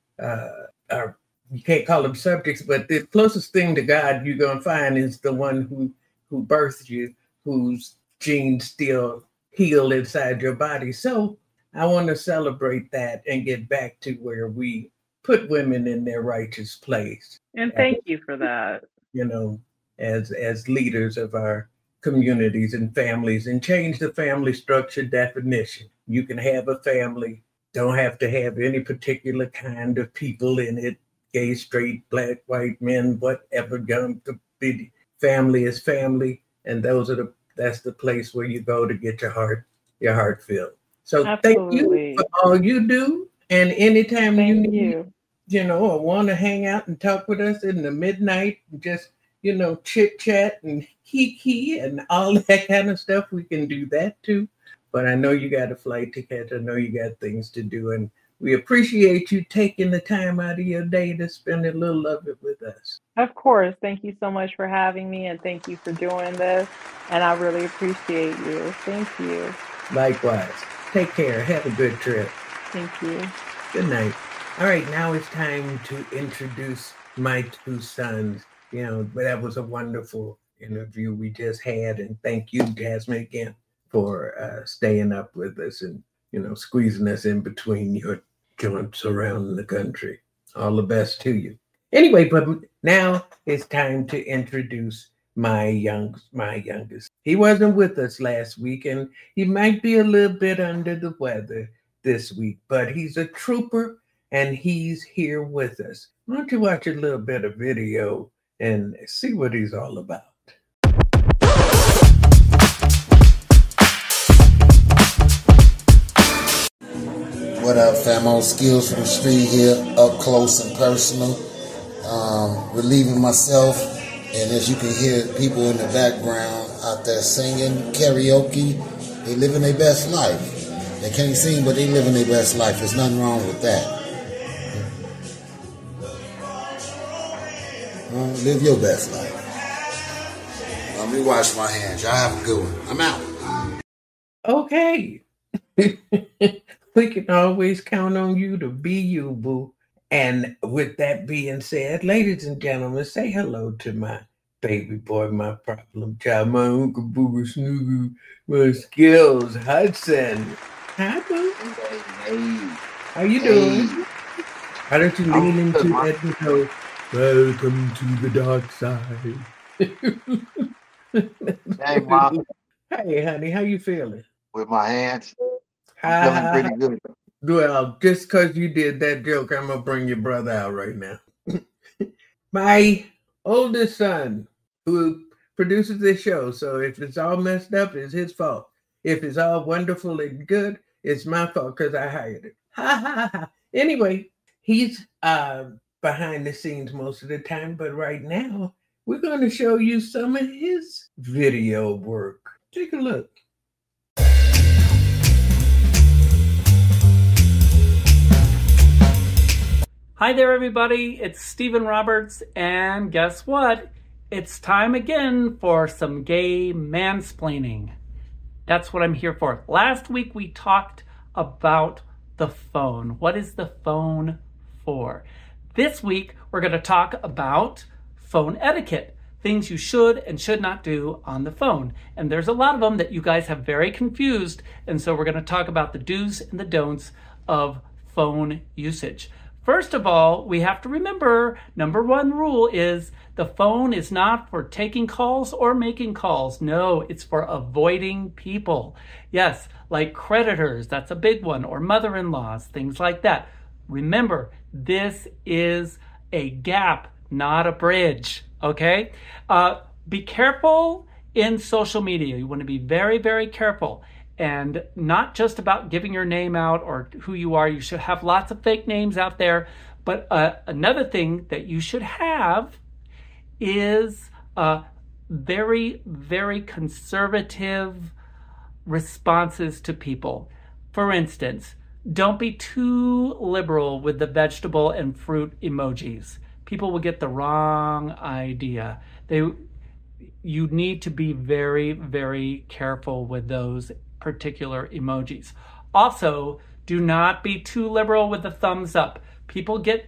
you can't call them subjects, but the closest thing to God you're gonna find is the one who birthed you, whose genes still heal inside your body. So I want to celebrate that and get back to where we put women in their righteous place. And thank you for that. As leaders of our communities and families, and change the family structure definition. You can have a family, don't have to have any particular kind of people in it, gay, straight, Black, white, men, whatever. The family is family, and that's the place where you go to get your heart filled. So Thank you for all you do, and anytime you need, or want to hang out and talk with us in the midnight, just chit chat and kiki and all that kind of stuff, we can do that too. But I know you got a flight to catch. I know you got things to do, and we appreciate you taking the time out of your day to spend a little of it with us. Of course. Thank you so much for having me, and thank you for doing this. And I really appreciate you. Thank you. Likewise. Take care. Have a good trip. Thank you. Good night. All right, now it's time to introduce my two sons. That was a wonderful interview we just had. And thank you, Jasmine, again, for staying up with us and, squeezing us in between your joints around the country. All the best to you. Anyway, but now it's time to introduce my youngest. He wasn't with us last week, and he might be a little bit under the weather this week, but he's a trooper, and he's here with us. Why don't you watch a little bit of video and see what he's all about. What up, famo? Skills from the street here, up close and personal. Relieving myself, and as you can hear, people in the background out there singing, karaoke. They living their best life. They can't sing, but they living their best life. There's nothing wrong with that. Live your best life. Let me wash my hands. Y'all have a good one. I'm out. Okay. We can always count on you to be you, boo. And with that being said, ladies and gentlemen, say hello to my baby boy, my problem child, my Uncle Booger Snoogle, my Skills Hudson. Hi, boo. Hey. How you doing? Why don't you lean into that and go, welcome to the dark side. Hey, Mom. Hey, honey, how you feeling? With my hands, I'm feeling pretty good. Well, just because you did that joke, I'm going to bring your brother out right now. My oldest son, who produces this show, so if it's all messed up, it's his fault. If it's all wonderful and good, it's my fault because I hired him. Ha, ha, ha. Anyway, he's behind the scenes most of the time, but right now, we're going to show you some of his video work. Take a look. Hi there, everybody. It's Stephen Roberts, and guess what? It's time again for some gay mansplaining. That's what I'm here for. Last week, we talked about the phone. What is the phone for? This week, we're going to talk about phone etiquette. things you should and should not do on the phone. And there's a lot of them that you guys have very confused. And so we're going to talk about the do's and the don'ts of phone usage. First of all, we have to remember, number one rule is the phone is not for taking calls or making calls. No, it's for avoiding people. Yes, like creditors, that's a big one, or mother-in-laws, things like that. Remember, this is a gap, not a bridge, okay? Be careful in social media. You want to be very, very careful. And not just about giving your name out or who you are. You should have lots of fake names out there. But another thing that you should have is very, very conservative responses to people. For instance, don't be too liberal with the vegetable and fruit emojis. People will get the wrong idea. You need to be very, very careful with those particular emojis. Also, do not be too liberal with the thumbs up. People get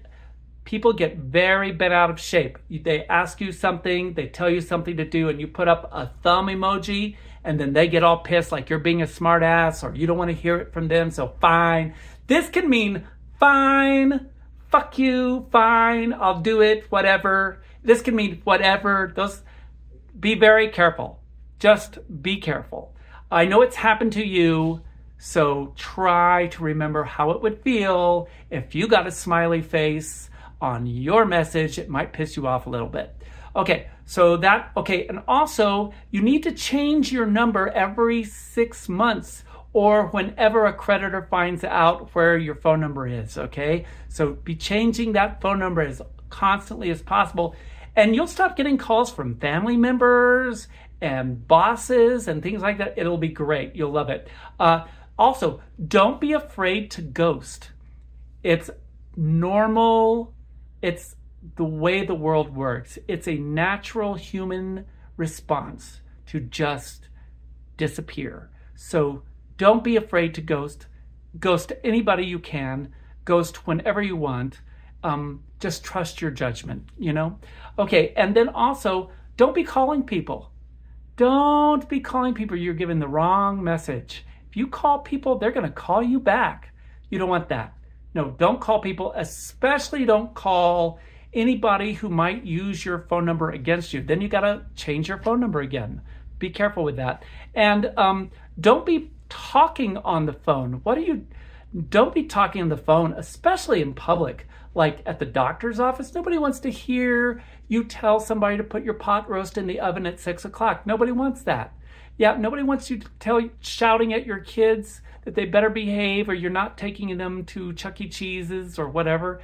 very bent out of shape. They ask you something, they tell you something to do, and you put up a thumb emoji, and then they get all pissed like you're being a smart ass or you don't want to hear it from them, so fine. This can mean fine, fuck you, fine, I'll do it, whatever. This can mean whatever. Be very careful. Just be careful. I know it's happened to you, so try to remember how it would feel if you got a smiley face on your message. It might piss you off a little bit. Okay, and also you need to change your number every 6 months or whenever a creditor finds out where your phone number is, okay? So be changing that phone number as constantly as possible, and you'll stop getting calls from family members and bosses and things like that. It'll be great. You'll love it. Also, don't be afraid to ghost. It's normal. It's the way the world works. It's a natural human response to just disappear. So don't be afraid to ghost. Ghost anybody you can. Ghost whenever you want. Just trust your judgment, you know? Okay, and then also, don't be calling people. Don't be calling people. You're giving the wrong message. If you call people, they're going to call you back. You don't want that. No, don't call people, especially don't call anybody who might use your phone number against you. Then you got to change your phone number again. Be careful with that. And don't be talking on the phone. Don't be talking on the phone, especially in public, like at the doctor's office. Nobody wants to hear you tell somebody to put your pot roast in the oven at 6 o'clock. Nobody wants that. Yeah, nobody wants you shouting at your kids that they better behave or you're not taking them to Chuck E. Cheese's or whatever.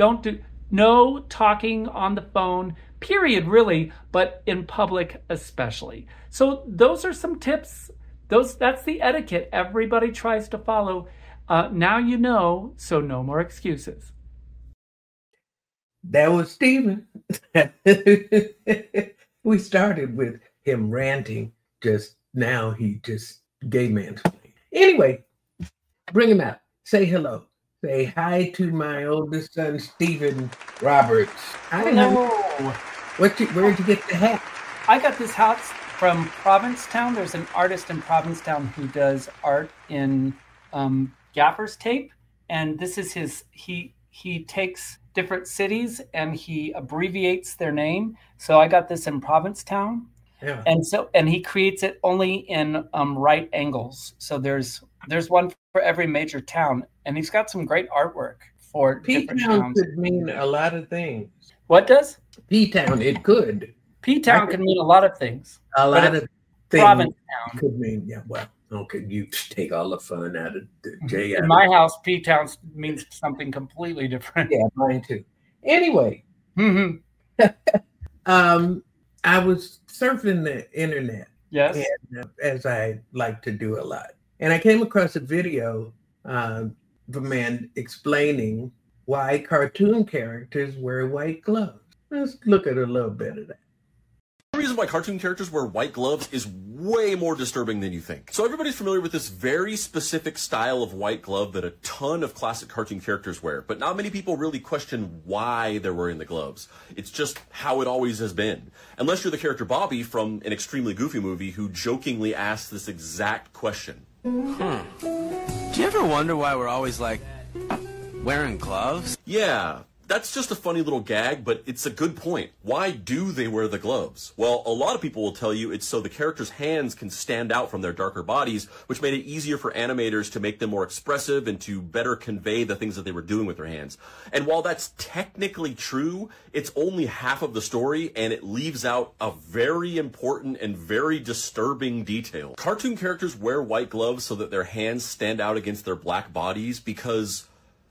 No talking on the phone, period, really, but in public especially. So those are some tips. That's the etiquette everybody tries to follow. Now you know, so no more excuses. That was Stephen. We started with him ranting. Just now he just gay mansplaining. Anyway, bring him out. Say hello. Say hi to my oldest son, Stephen Roberts. Hello. Where'd you get the hat? I got this hat from Provincetown. There's an artist in Provincetown who does art in gaffer's tape, and this is he takes different cities and he abbreviates their name. So I got this in Provincetown. Yeah. And he creates it only in right angles. So there's one for every major town, and he's got some great artwork for different towns. P-Town could mean a lot of things. What does? P-Town, it could. P-Town can mean a lot of things. A lot of things Provincetown could mean, yeah, well, okay, you take all the fun out of the J. In my house, P-Town means something completely different. Yeah, mine too. Anyway, I was surfing the internet. Yes. And, as I like to do a lot. And I came across a video of a man explaining why cartoon characters wear white gloves. Let's look at a little bit of that. The reason why cartoon characters wear white gloves is way more disturbing than you think. So everybody's familiar with this very specific style of white glove that a ton of classic cartoon characters wear, but not many people really question why they're wearing the gloves. It's just how it always has been. Unless you're the character Bobby from an extremely goofy movie who jokingly asks this exact question. Do you ever wonder why we're always, like, wearing gloves? Yeah. That's just a funny little gag, but it's a good point. Why do they wear the gloves? Well, a lot of people will tell you it's so the characters' hands can stand out from their darker bodies, which made it easier for animators to make them more expressive and to better convey the things that they were doing with their hands. And while that's technically true, it's only half of the story, and it leaves out a very important and very disturbing detail. Cartoon characters wear white gloves so that their hands stand out against their black bodies because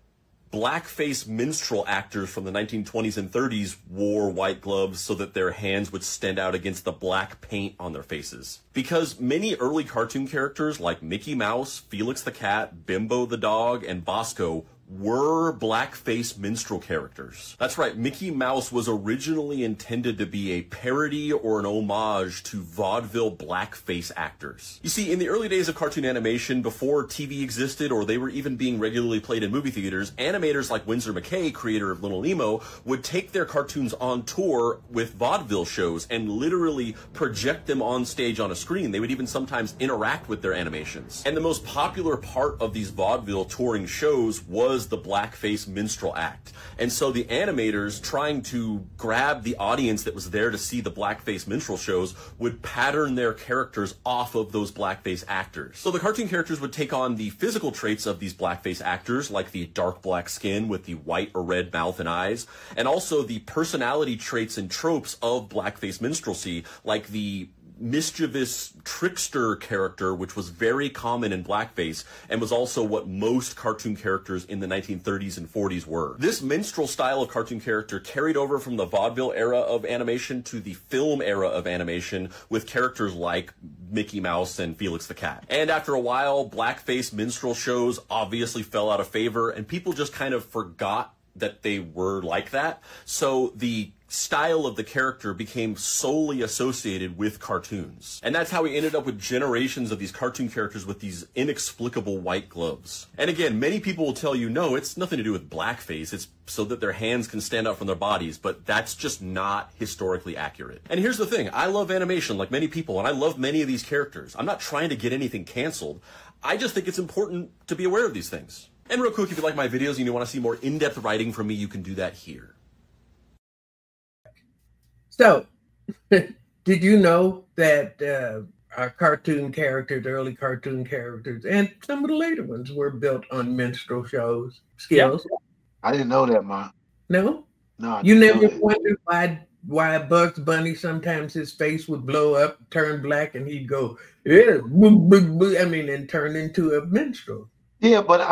blackface minstrel actors from the 1920s and 30s wore white gloves so that their hands would stand out against the black paint on their faces. Because many early cartoon characters like Mickey Mouse, Felix the Cat, Bimbo the Dog, and Bosco were blackface minstrel characters. That's right, Mickey Mouse was originally intended to be a parody or an homage to vaudeville blackface actors. You see, in the early days of cartoon animation, before TV existed or they were even being regularly played in movie theaters, animators like Winsor McCay, creator of Little Nemo, would take their cartoons on tour with vaudeville shows and literally project them on stage on a screen. They would even sometimes interact with their animations. And the most popular part of these vaudeville touring shows was the blackface minstrel act. And so the animators, trying to grab the audience that was there to see the blackface minstrel shows, would pattern their characters off of those blackface actors. So the cartoon characters would take on the physical traits of these blackface actors, like the dark black skin with the white or red mouth and eyes, and also the personality traits and tropes of blackface minstrelsy, like the mischievous trickster character, which was very common in blackface and was also what most cartoon characters in the 1930s and 40s were. This minstrel style of cartoon character carried over from the vaudeville era of animation to the film era of animation with characters like Mickey Mouse and Felix the Cat. And after a while, blackface minstrel shows obviously fell out of favor and people just kind of forgot that they were like that. So the style of the character became solely associated with cartoons. And that's how we ended up with generations of these cartoon characters with these inexplicable white gloves. And again, many people will tell you, no, it's nothing to do with blackface. It's so that their hands can stand out from their bodies, but that's just not historically accurate. And here's the thing, I love animation like many people, and I love many of these characters. I'm not trying to get anything canceled. I just think it's important to be aware of these things. And real quick, if you like my videos and you want to see more in-depth writing from me, you can do that here. So, did you know that our cartoon characters, early cartoon characters, and some of the later ones were built on minstrel shows, skills? Yep. I didn't know that, Ma. No? No. You never wondered why Bugs Bunny, sometimes his face would blow up, turn black, and he'd go, yeah, and turn into a minstrel. Yeah, but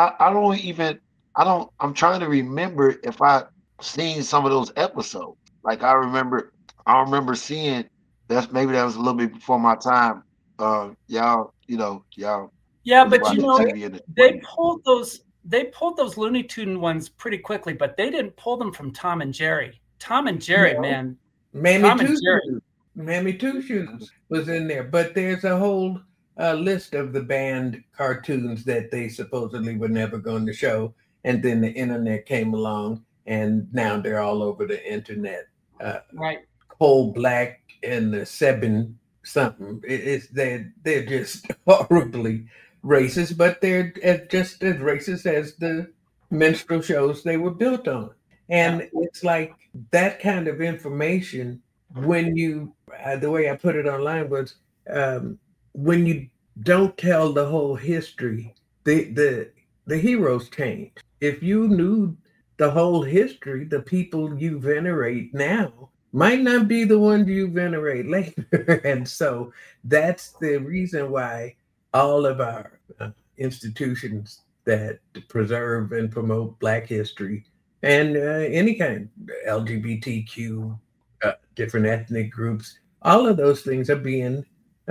I'm trying to remember if I seen some of those episodes. Like I remember seeing maybe that was a little bit before my time. Y'all. Yeah, but they pulled those Looney Tune ones pretty quickly, but they didn't pull them from Tom and Jerry. Tom and Jerry, man. Mammy Two Shoes was in there, but there's a whole list of the banned cartoons that they supposedly were never going to show, and then the internet came along, and now they're all over the internet. Right. Coal Black and the Seven something. They're just horribly racist, but they're just as racist as the minstrel shows they were built on. And it's like that kind of information, when you, the way I put it online was, when you don't tell the whole history, the heroes change. If you knew the whole history, the people you venerate now might not be the ones you venerate later. And so that's the reason why all of our institutions that preserve and promote Black history and any kind, LGBTQ, different ethnic groups, all of those things are being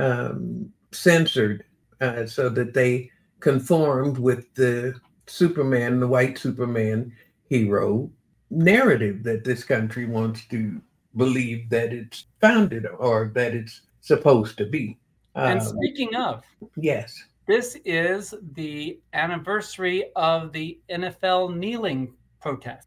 censored so that they conformed with the Superman, the white Superman hero narrative that this country wants to believe that it's founded or that it's supposed to be. And speaking of, yes, this is the anniversary of the NFL kneeling protest.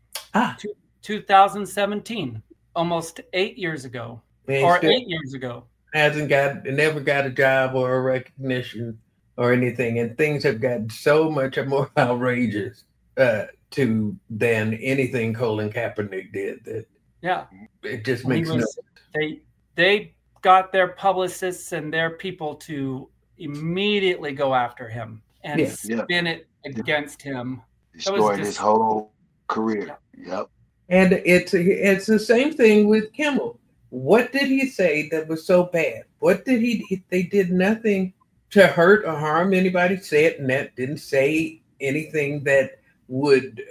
2017, almost 8 years ago, or 8 years ago. Never got a job or a recognition or anything, and things have gotten so much more outrageous than anything Colin Kaepernick did that it just makes no sense. They got their publicists and their people to immediately go after him and spin it against him. Destroyed his whole career. Yep. And it's the same thing with Kimmel. What did he say that was so bad? What did they did nothing to hurt or harm anybody. Said net didn't say anything that would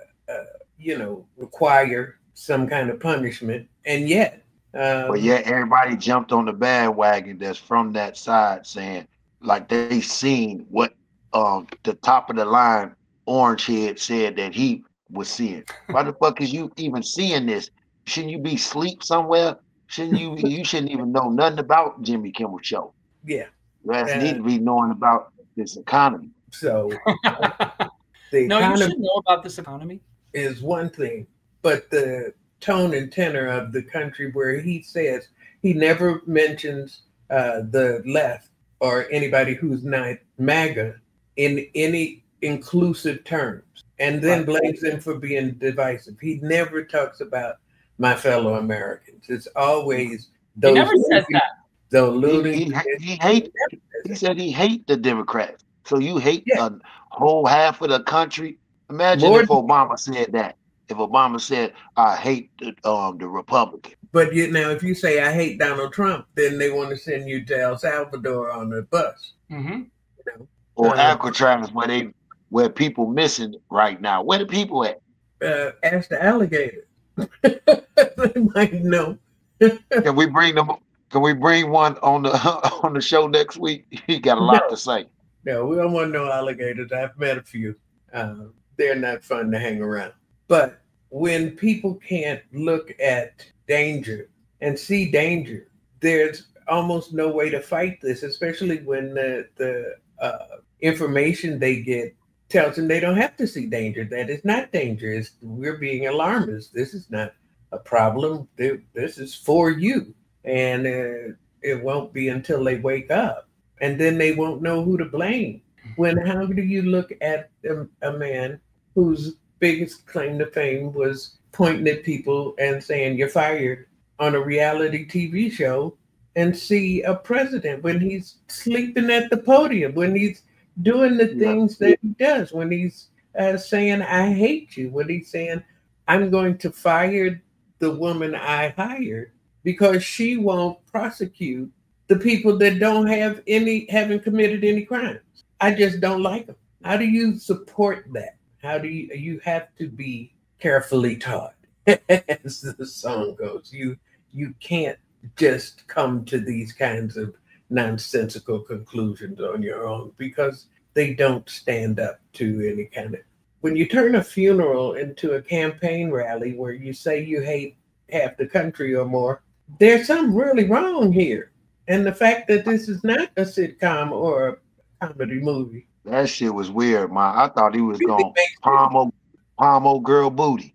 require some kind of punishment. And yet everybody jumped on the bandwagon that's from that side, saying like they seen what the top of the line Orange Head said that he was seeing. Why the fuck is you even seeing this? Shouldn't you be asleep somewhere? Shouldn't you? You shouldn't even know nothing about Jimmy Kimmel Show. Yeah, you guys need to be knowing about this economy. So you should know about this economy is one thing, but the tone and tenor of the country, where he says he never mentions the left or anybody who's not MAGA in any inclusive terms, and then blames them for being divisive. He never talks about my fellow Americans. It's always those. He never says that. He said he hate the Democrats. So you hate a whole half of the country. Imagine if Obama said that. If Obama said, "I hate the Republican." But if you say I hate Donald Trump, then they want to send you to El Salvador on a bus. Mm-hmm. Or Alcatraz, where people missing right now. Where the people at? Ask the alligator. They might know. Can we bring them? Can we bring one on the show next week? He got a lot to say. No, we don't want no alligators. I've met a few. They're not fun to hang around. But when people can't look at danger and see danger, there's almost no way to fight this, especially when the information they get tells them they don't have to see danger. That is not danger. We're being alarmist. This is not a problem. This is for you. And it won't be until they wake up. And then they won't know who to blame. How do you look at a man whose biggest claim to fame was pointing at people and saying you're fired on a reality TV show, and see a president when he's sleeping at the podium, when he's doing the things that he does, when he's saying I hate you, when he's saying I'm going to fire the woman I hired because she won't prosecute the people that haven't committed any crimes. I just don't like them. How do you support that? How do you have to be carefully taught, as the song goes. You can't just come to these kinds of nonsensical conclusions on your own, because they don't stand up to any kind of. When you turn a funeral into a campaign rally where you say you hate half the country or more, there's something really wrong here. And the fact that this is not a sitcom or a comedy movie. That shit was weird, man. I thought he was going to palm old girl booty.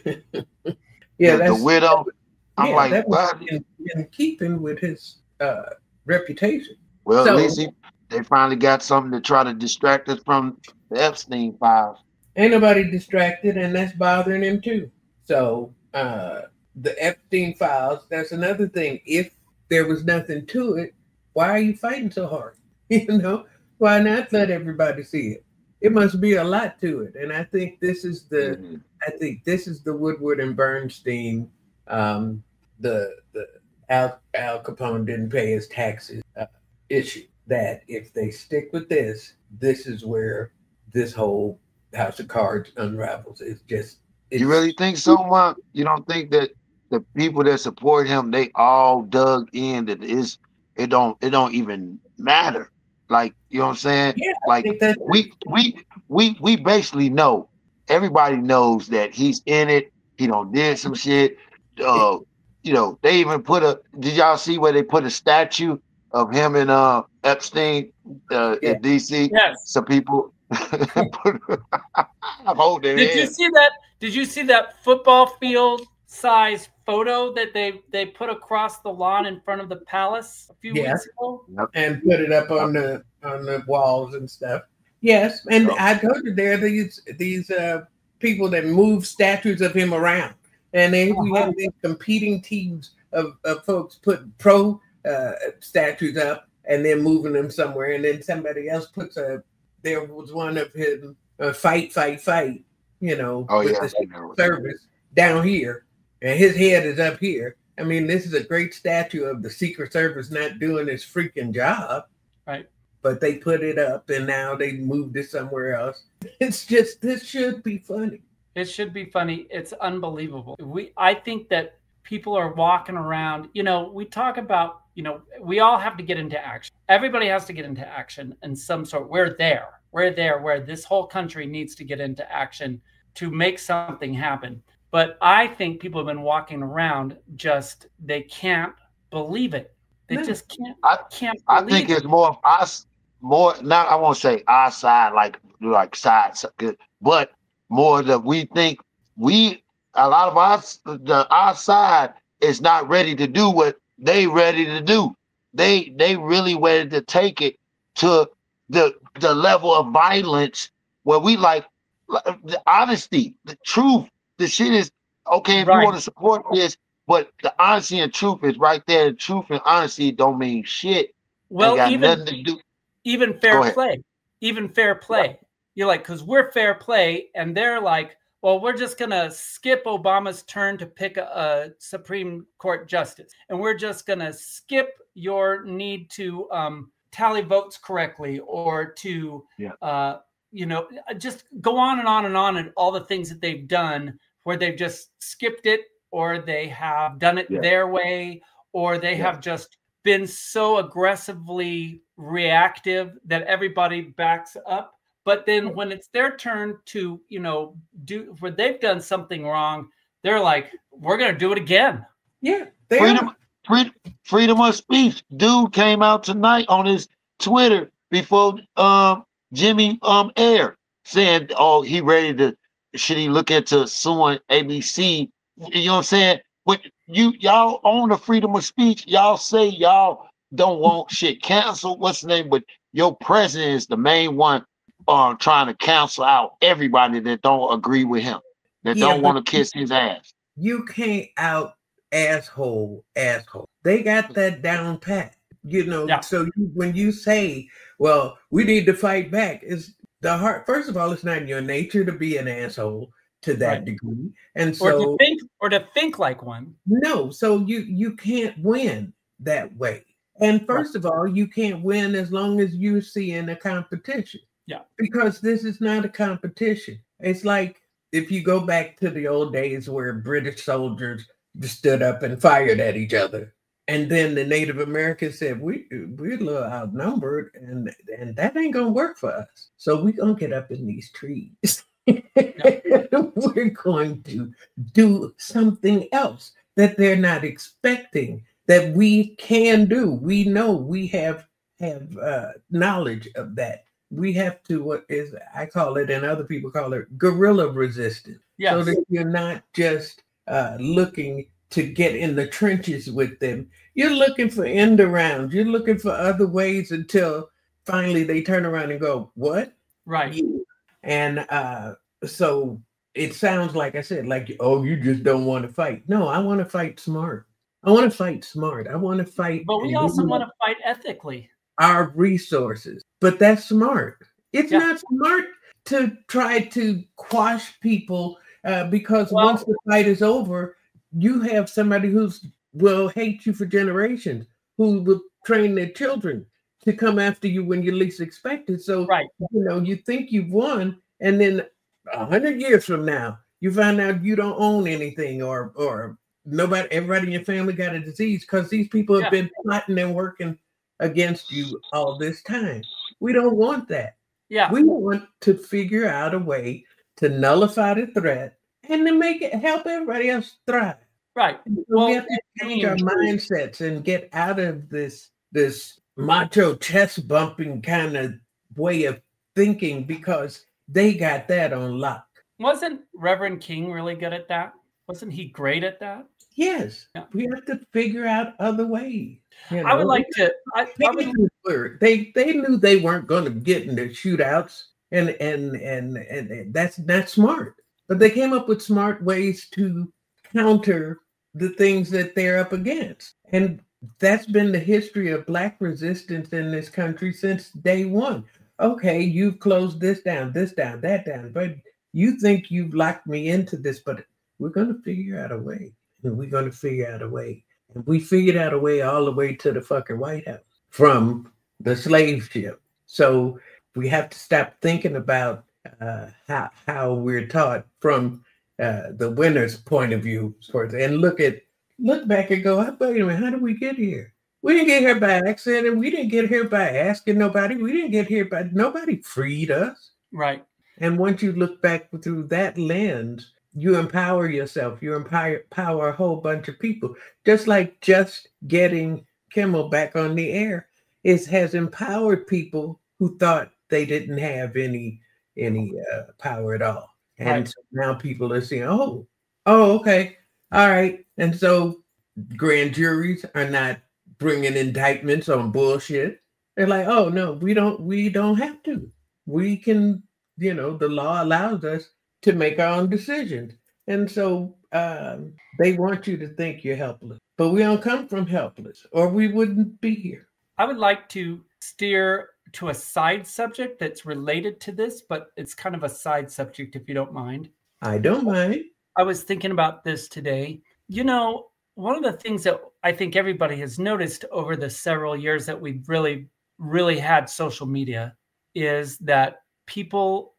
The widow. I'm like, that was in keeping with his reputation. Well, at least they finally got something to try to distract us from the Epstein files. Ain't nobody distracted, and that's bothering him too. So the Epstein files, that's another thing. If there was nothing to it, why are you fighting so hard? Why not let everybody see it? It must be a lot to it. And I think this is the Woodward and Bernstein, the Al Capone didn't pay his taxes issue. That if they stick with this is where this whole house of cards unravels. You really think so, Mark? You don't think that the people that support him, they all dug in that it don't even matter? Like, you know what I'm saying? Yeah, like we basically know, everybody knows that he's in it. He did some shit. They even did y'all see where they put a statue of him and Epstein in DC. Yes. Some people I'm holding Did you see that? Did you see that football field size photo that they put across the lawn in front of the palace a few weeks ago? And put it up on the walls and stuff. Yes, and I told you there are these people that move statues of him around, and we have these competing teams of folks put pro statues up and then moving them somewhere, and then somebody else puts there was one of him fight, you know, with the service down here, and his head is up here. I mean, this is a great statue of the Secret Service not doing its freaking job. Right. But they put it up and now they moved it somewhere else. It's just, this should be funny. It should be funny. It's unbelievable. I think that people are walking around, you know, we talk about, you know, we all have to get into action. Everybody has to get into action in some sort. We're there where this whole country needs to get into action to make something happen. But I think people have been walking around they can't believe it. They just can't believe I think it's more of us, not, I won't say our side, like sides, but more that we think a lot of us, our side is not ready to do what they ready to do. They really ready to take it to the level of violence where we like the honesty, the truth. The shit is okay if you want to support this, but the honesty and truth is right there. The truth and honesty don't mean shit. Well, nothing to do. Even fair play. You're like, because we're fair play, and they're like, well, we're just gonna skip Obama's turn to pick a Supreme Court justice, and we're just gonna skip your need to tally votes correctly or to you know, just go on and on and on, and all the things that they've done where they've just skipped it, or they have done it their way, or they have just been so aggressively reactive that everybody backs up. But then when it's their turn to, you know, do where they've done something wrong, they're like, we're going to do it again. Yeah. Freedom of speech. Dude came out tonight on his Twitter before Jimmy aired, saying, oh, he ready to, should he look into suing ABC? You know what I'm saying? But y'all own the freedom of speech. Y'all say y'all don't want shit canceled. What's the name? But your president is the main one trying to cancel out everybody that don't agree with him, that don't want to kiss his ass. You can't out asshole. They got that down pat. You know, so when you say, well, we need to fight back, it's the heart. First of all, it's not in your nature to be an asshole to that degree. And so or to think like one. No, so you can't win that way. And first of all, you can't win as long as you're seeing a competition. Yeah. Because this is not a competition. It's like if you go back to the old days where British soldiers stood up and fired at each other. And then the Native Americans said, we're a little outnumbered and that ain't going to work for us. So we're going to get up in these trees. We're going to do something else that they're not expecting that we can do. We know we have knowledge of that. We have to, what is, I call it, and other people call it, guerrilla resistance. Yes. So that you're not just looking to get in the trenches with them. You're looking for end arounds. You're looking for other ways until finally they turn around and go, what? Right. And so it sounds like I said, like, oh, you just don't want to fight. No, I want to fight smart. I want to fight smart. I want to fight. But we also want to fight ethically. Our resources. But that's smart. It's not smart to try to quash people because once the fight is over, you have somebody will hate you for generations, who will train their children to come after you when you least expect it. So, you think you've won, and then 100 years from now, you find out you don't own anything, or everybody in your family got a disease because these people have been plotting and working against you all this time. We don't want that. Yeah. We want to figure out a way to nullify the threat and to help everybody else thrive. Right. So we have to change our mindsets and get out of this macho chest bumping kind of way of thinking because they got that on lock. Wasn't Reverend King really good at that? Wasn't he great at that? Yes, yeah. We have to figure out other ways. You know? I would like to. They knew they weren't going to get into shootouts, and that's not smart. But they came up with smart ways to counter the things that they're up against, and that's been the history of Black resistance in this country since day one. Okay, you've closed this down, that down, but you think you've locked me into this, but we're going to figure out a way. And we're going to figure out a way. And we figured out a way all the way to the fucking White House from the slave ship. So we have to stop thinking about how we're taught from the winner's point of view, and look back and go, wait a minute, how did we get here? We didn't get here by accident. We didn't get here by asking nobody. We didn't get here by nobody freed us. Right. And once you look back through that lens, you empower yourself. You empower a whole bunch of people. Just like just getting Kimmel back on the air has empowered people who thought they didn't have any power at all. And right. So now people are saying, oh, okay, all right. And so grand juries are not bringing indictments on bullshit. They're like, oh no, we don't have to. We can, the law allows us to make our own decisions. And so they want you to think you're helpless, but we don't come from helpless or we wouldn't be here. I would like to steer to a side subject that's related to this, but it's kind of a side subject if you don't mind. I don't mind. I was thinking about this today. One of the things that I think everybody has noticed over the several years that we've really, really had social media is that people,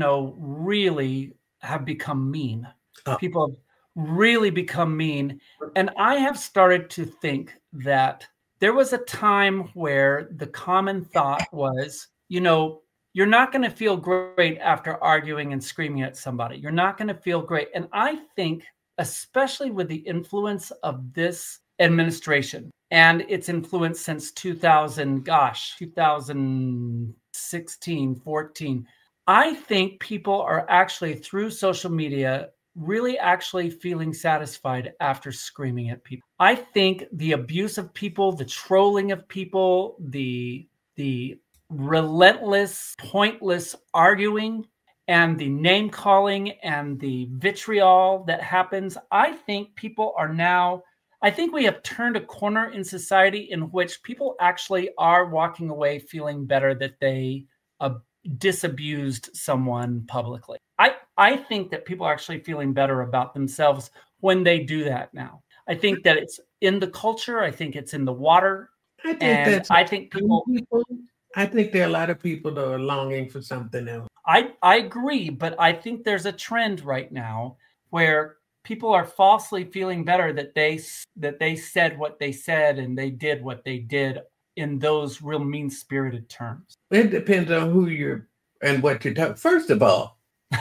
really have become mean. People have really become mean. And I have started to think that there was a time where the common thought was, you're not going to feel great after arguing and screaming at somebody. You're not going to feel great. And I think, especially with the influence of this administration and its influence since 2016, 14, I think people are actually, through social media, really actually feeling satisfied after screaming at people. I think the abuse of people, the trolling of people, the relentless, pointless arguing, and the name calling and the vitriol that happens, I think people are now, I think we have turned a corner in society in which people actually are walking away feeling better that they disabused someone publicly. I think that people are actually feeling better about themselves when they do that now. I think that it's in the culture. I think it's in the water. I think there are a lot of people that are longing for something else. I agree, but I think there's a trend right now where people are falsely feeling better that they said what they said and they did what they did in those real mean-spirited terms. It depends on who you're and what you're talking. First of all,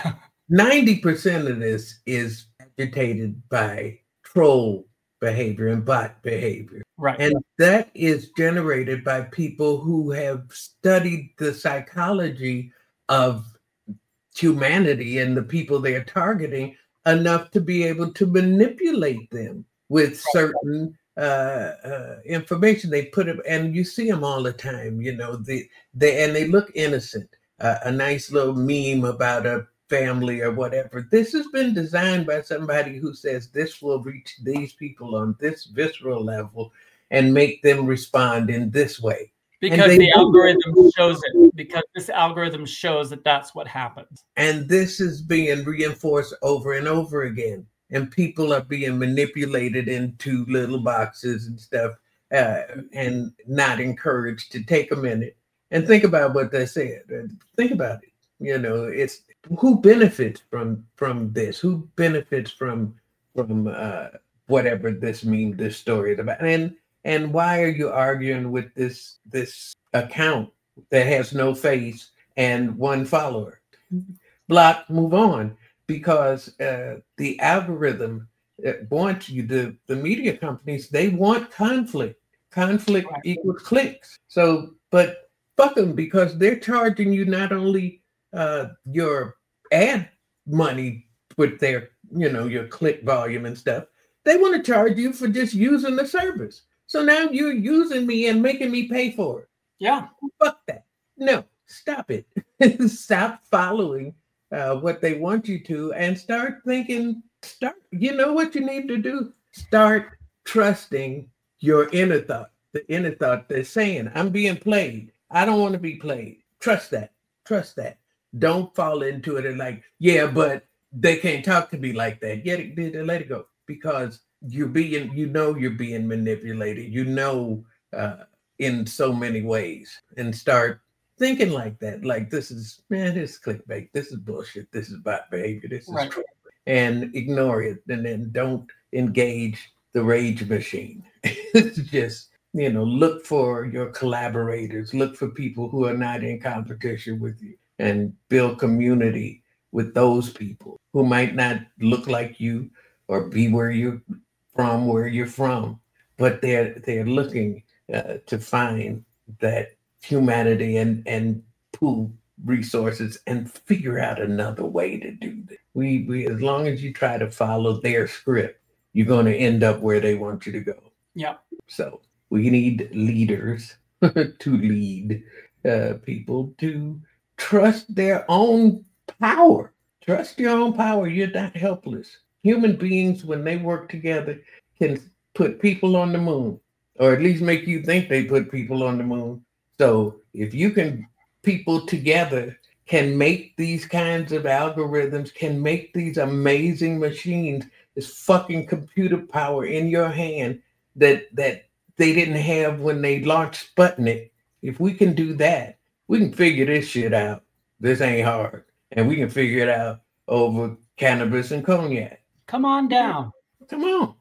90% of this is agitated by troll behavior and bot behavior. Right. And that is generated by people who have studied the psychology of humanity and the people they're targeting enough to be able to manipulate them with certain information. They put it, and you see them all the time, they look innocent. A nice little meme about a family or whatever. This has been designed by somebody who says this will reach these people on this visceral level and make them respond in this way. Because the algorithm shows it. Because this algorithm shows that that's what happens. And this is being reinforced over and over again. And people are being manipulated into little boxes and stuff and not encouraged to take a minute and think about what they said. Think about it. It's who benefits from this? Who benefits from whatever this story is about? And why are you arguing with this account that has no face and one follower? Block, move on, because the algorithm wants you. The media companies, they want conflict. Conflict equals clicks. So, but fuck them, because they're charging you not only your ad money with their, your click volume and stuff. They want to charge you for just using the service. So now you're using me and making me pay for it. Yeah. Fuck that. No, stop it. Stop following what they want you to and start thinking, you know what you need to do? Start trusting your inner thought. The inner thought that's saying, I'm being played. I don't want to be played. Trust that. Trust that. Don't fall into it and like, yeah, but they can't talk to me like that. Let it go, because you're being manipulated, in so many ways, and start thinking like that. Like, this is clickbait. This is bullshit. This is bot behavior. This is crap. And ignore it. And then don't engage the rage machine. It's just, look for your collaborators, look for people who are not in competition with you, and build community with those people who might not look like you or be where you're from, but they're looking to find that humanity and pool resources and figure out another way to do this. We as long as you try to follow their script, you're going to end up where they want you to go. Yeah. So we need leaders to lead people to trust their own power. Trust your own power. You're not helpless. Human beings, when they work together, can put people on the moon, or at least make you think they put people on the moon. So if you can, people together can make these kinds of algorithms, can make these amazing machines, this fucking computer power in your hand that they didn't have when they launched Sputnik. If we can do that, we can figure this shit out. This ain't hard. And we can figure it out over cannabis and cognac. Come on down. Come on.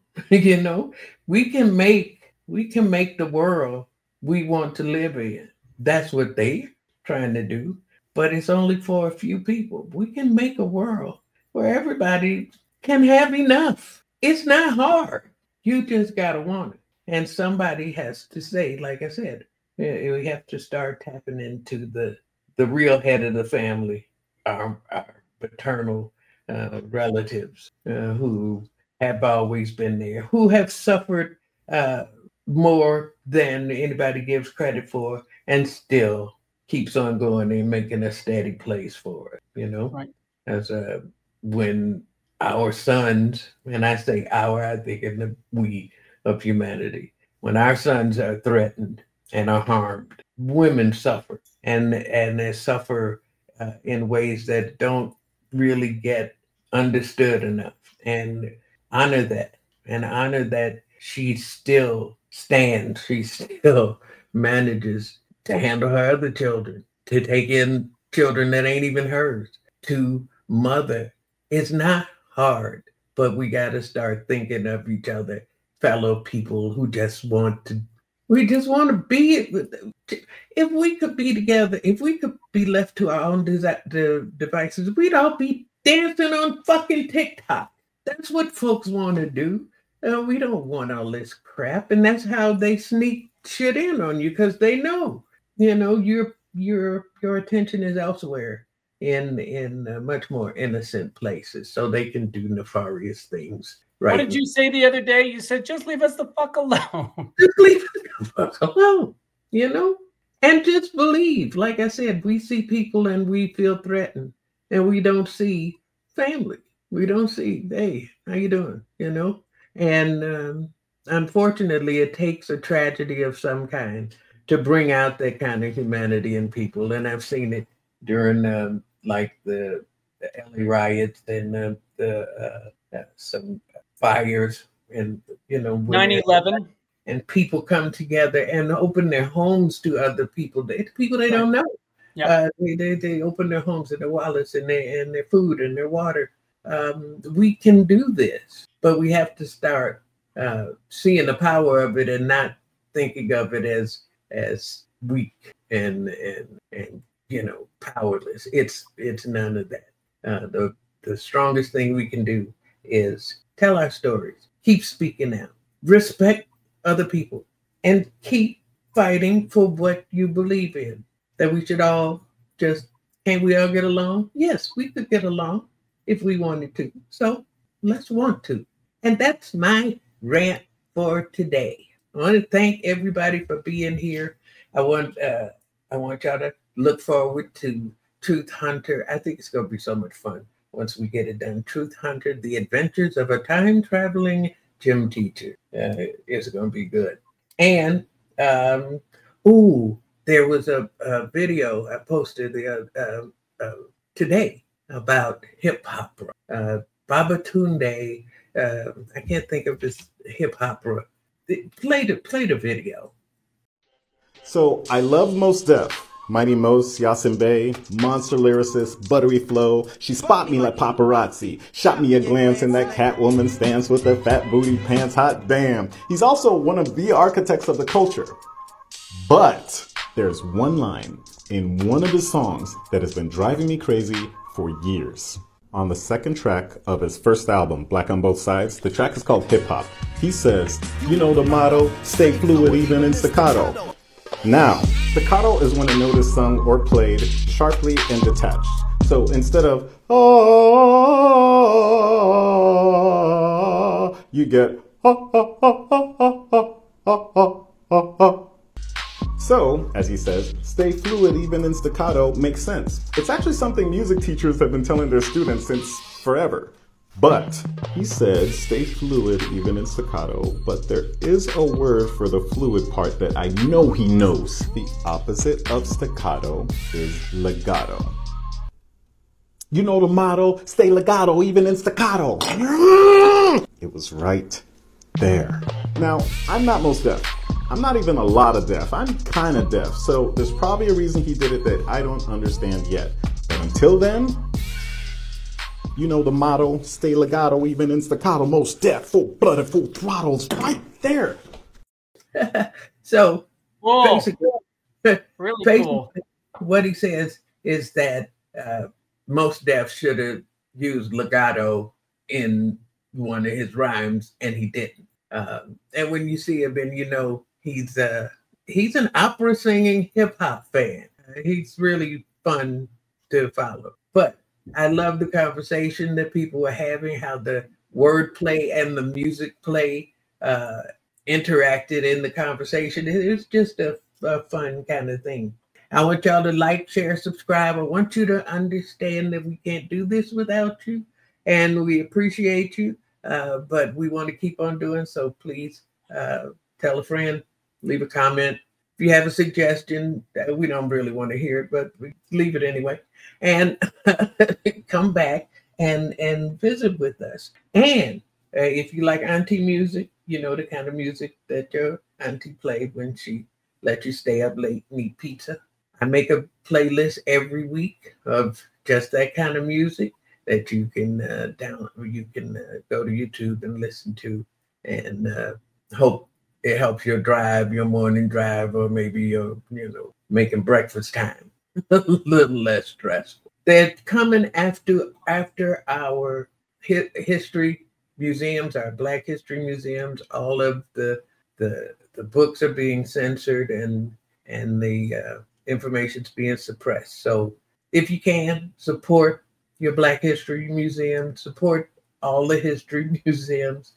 We can make the world we want to live in. That's what they're trying to do. But it's only for a few people. We can make a world where everybody can have enough. It's not hard. You just got to want it. And somebody has to say, like I said, we have to start tapping into the real head of the family, our paternal relatives who have always been there, who have suffered more than anybody gives credit for, and still keeps on going and making a steady place for it, Right. As when our sons, and I say our, I think in the we of humanity, when our sons are threatened and are harmed, women suffer, and they suffer in ways that don't really get understood enough. And honor that she still stands, she still manages to handle her other children, to take in children that ain't even hers, to mother. It's not hard, but we got to start thinking of each other, fellow people who just want to be it. If we could be together, if we could be left to our own devices, we'd all be dancing on fucking TikTok. That's what folks want to do. We don't want all this crap, and that's how they sneak shit in on you, because they know, your attention is elsewhere in much more innocent places, so they can do nefarious things. Right? What did you say the other day? You said, just leave us the fuck alone. Just leave us the fuck alone, and just believe. Like I said, we see people and we feel threatened, and we don't see family. We don't see, hey, how you doing? And unfortunately, it takes a tragedy of some kind to bring out that kind of humanity in people. And I've seen it during like the LA riots and some fires, and 9/11. And people come together and open their homes to other people, people they don't know. Yeah. They open their homes and their wallets and their food and their water. We can do this, but we have to start seeing the power of it and not thinking of it as weak and powerless. It's none of that. The strongest thing we can do is tell our stories, keep speaking out, respect other people, and keep fighting for what you believe in. That we should all can't we all get along? Yes, we could get along if we wanted to. So let's want to. And that's my rant for today. I want to thank everybody for being here. I want y'all to look forward to Truth Hunter. I think it's going to be so much fun once we get it done. Truth Hunter, The Adventures of a Time-Traveling Gym Teacher. It's going to be good. And, there was a video I posted today about hip-hop. Babatunde, I can't think of this hip-hop. Played a video. So I love Mos Def. Mighty Mos, Yasin Bey, monster lyricist, buttery flow. She spot me like paparazzi. Shot me a glance in that Catwoman stance with her fat booty pants. Hot damn. He's also one of the architects of the culture. But there's one line in one of his songs that has been driving me crazy for years. On the second track of his first album, Black on Both Sides, the track is called Hip Hop. He says, you know the motto, stay fluid even in staccato. Now, staccato is when a note is sung or played sharply and detached. So instead of, oh, you get, So, as he says, stay fluid even in staccato makes sense. It's actually something music teachers have been telling their students since forever. But he said stay fluid even in staccato, but there is a word for the fluid part that I know he knows. The opposite of staccato is legato. You know the motto, stay legato even in staccato. It was right there. Now, I'm not Mos Def. I'm not even a lot of deaf. I'm kind of deaf. So there's probably a reason he did it that I don't understand yet. But until then, you know the motto, stay legato even in staccato. Mos Def, full-blooded, full throttles, right there. So, basically, really cool. What he says is that Mos Def should have used legato in one of his rhymes, and he didn't. And when you see him, and you know he's an opera singing hip hop fan. He's really fun to follow. But I love the conversation that people were having, how the wordplay and the music play interacted in the conversation. It was just a fun kind of thing. I want y'all to like, share, subscribe. I want you to understand that we can't do this without you, and we appreciate you. But we want to keep on doing so. Please tell a friend, leave a comment. If you have a suggestion, we don't really want to hear it, but we leave it anyway. And come back and visit with us. And if you like auntie music, you know the kind of music that your auntie played when she let you stay up late and eat pizza. I make a playlist every week of just that kind of music that you can download, you can go to YouTube and listen to, and hope it helps your drive, your morning drive, or maybe your, making breakfast time a little less stressful. They're coming after our history museums, our Black history museums. All of the books are being censored, and the information's being suppressed. So if you can, support your Black History Museum, support all the history museums,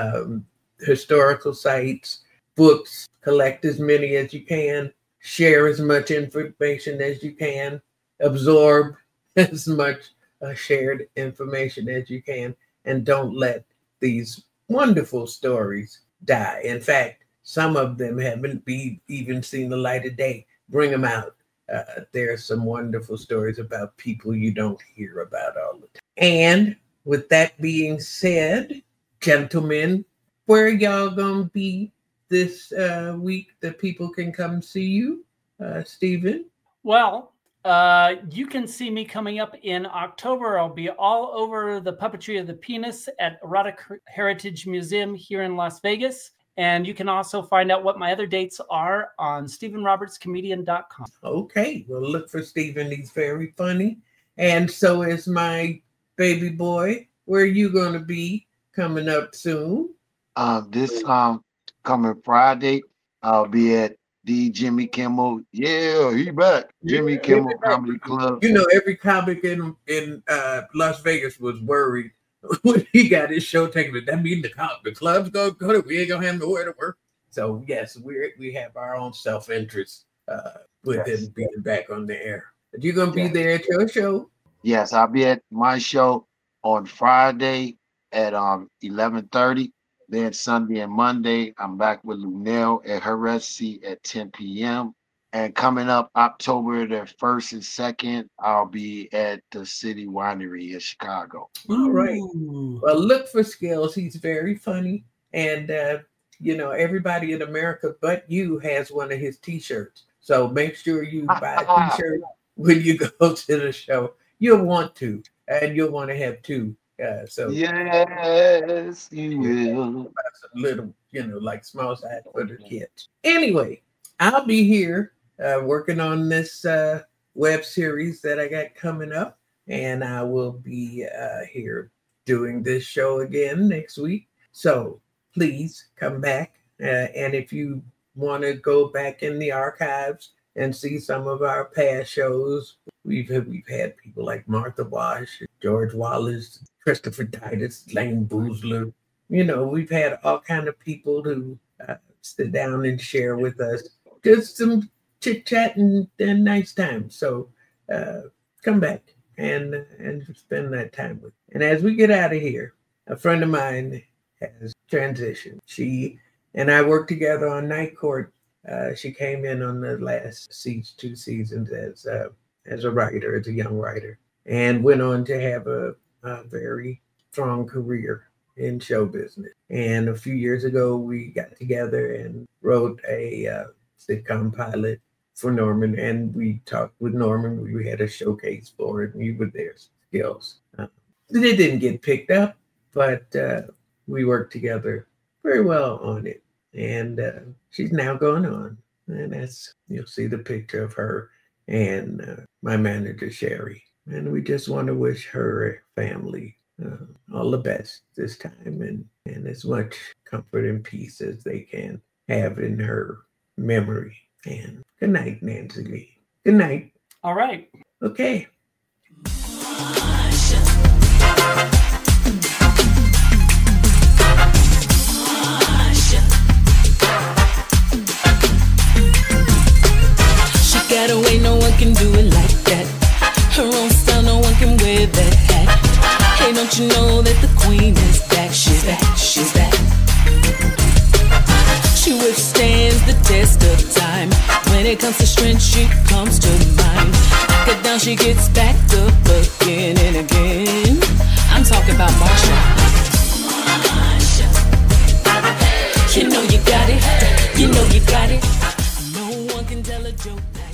historical sites, books, collect as many as you can, share as much information as you can, absorb as much shared information as you can, and don't let these wonderful stories die. In fact, some of them haven't even seen the light of day. Bring them out. There are some wonderful stories about people you don't hear about all the time. And with that being said, gentlemen, where y'all gonna be this week that people can come see you? Stephen? Well, you can see me coming up in October. I'll be all over the puppetry of the penis at Erotic Heritage Museum here in Las Vegas. And you can also find out what my other dates are on StephenRobertsComedian.com. Okay, well, look for Stephen. He's very funny. And so is my baby boy. Where are you going to be coming up soon? This coming Friday, I'll be at the Jimmy Kimmel. Yeah, he back. Jimmy Kimmel Comedy Club. You know, every comic in Las Vegas was worried when he got his show taken. That mean the club's gonna go. We ain't gonna have nowhere to work. So yes, we have our own self-interest with him being back on the air. But you're gonna be there at your show? Yes, I'll be at my show on Friday at 11:30. Then Sunday and Monday, I'm back with Lunel at her residency at 10 p.m. And coming up October the 1st and 2nd, I'll be at the City Winery in Chicago. All right. Well, look for Skills. He's very funny. And, you know, everybody in America but you has one of his T-shirts. So make sure you buy a T-shirt when you go to the show. You'll want to, and you'll want to have two. So yes, you will. A little, you know, like small size for the kids. Anyway, I'll be here working on this web series that I got coming up, and I will be here doing this show again next week. So please come back, and if you want to go back in the archives and see some of our past shows, we've had people like Martha Wash, George Wallace, Christopher Titus, Lane Boozler. You know, we've had all kind of people who sit down and share with us just some chit chat and nice time. So come back and spend that time with. And as we get out of here, a friend of mine has transitioned. She and I worked together on Night Court. She came in on the last 2 seasons as a writer, as a young writer, and went on to have a very strong career in show business. And a few years ago, we got together and wrote a sitcom pilot for Norman, and we talked with Norman. We had a showcase for it, and we were there. Skills. It didn't get picked up, but we worked together very well on it. And she's now going on, and you'll see the picture of her and my manager, Sherry. And we just want to wish her family all the best this time, and as much comfort and peace as they can have in her memory. And good night, Nancy Lee. Good night. All right. Okay. She got away, no one can do it like that. Her own style, no one can wear that hat. Hey, don't you know that the queen is back? She's back, she's back. She withstands the test of time. When it comes to strength, she comes to mind. Knock it down, she gets back up again and again. I'm talking about Marsha. You know you got it. You know you got it. No one can tell a joke.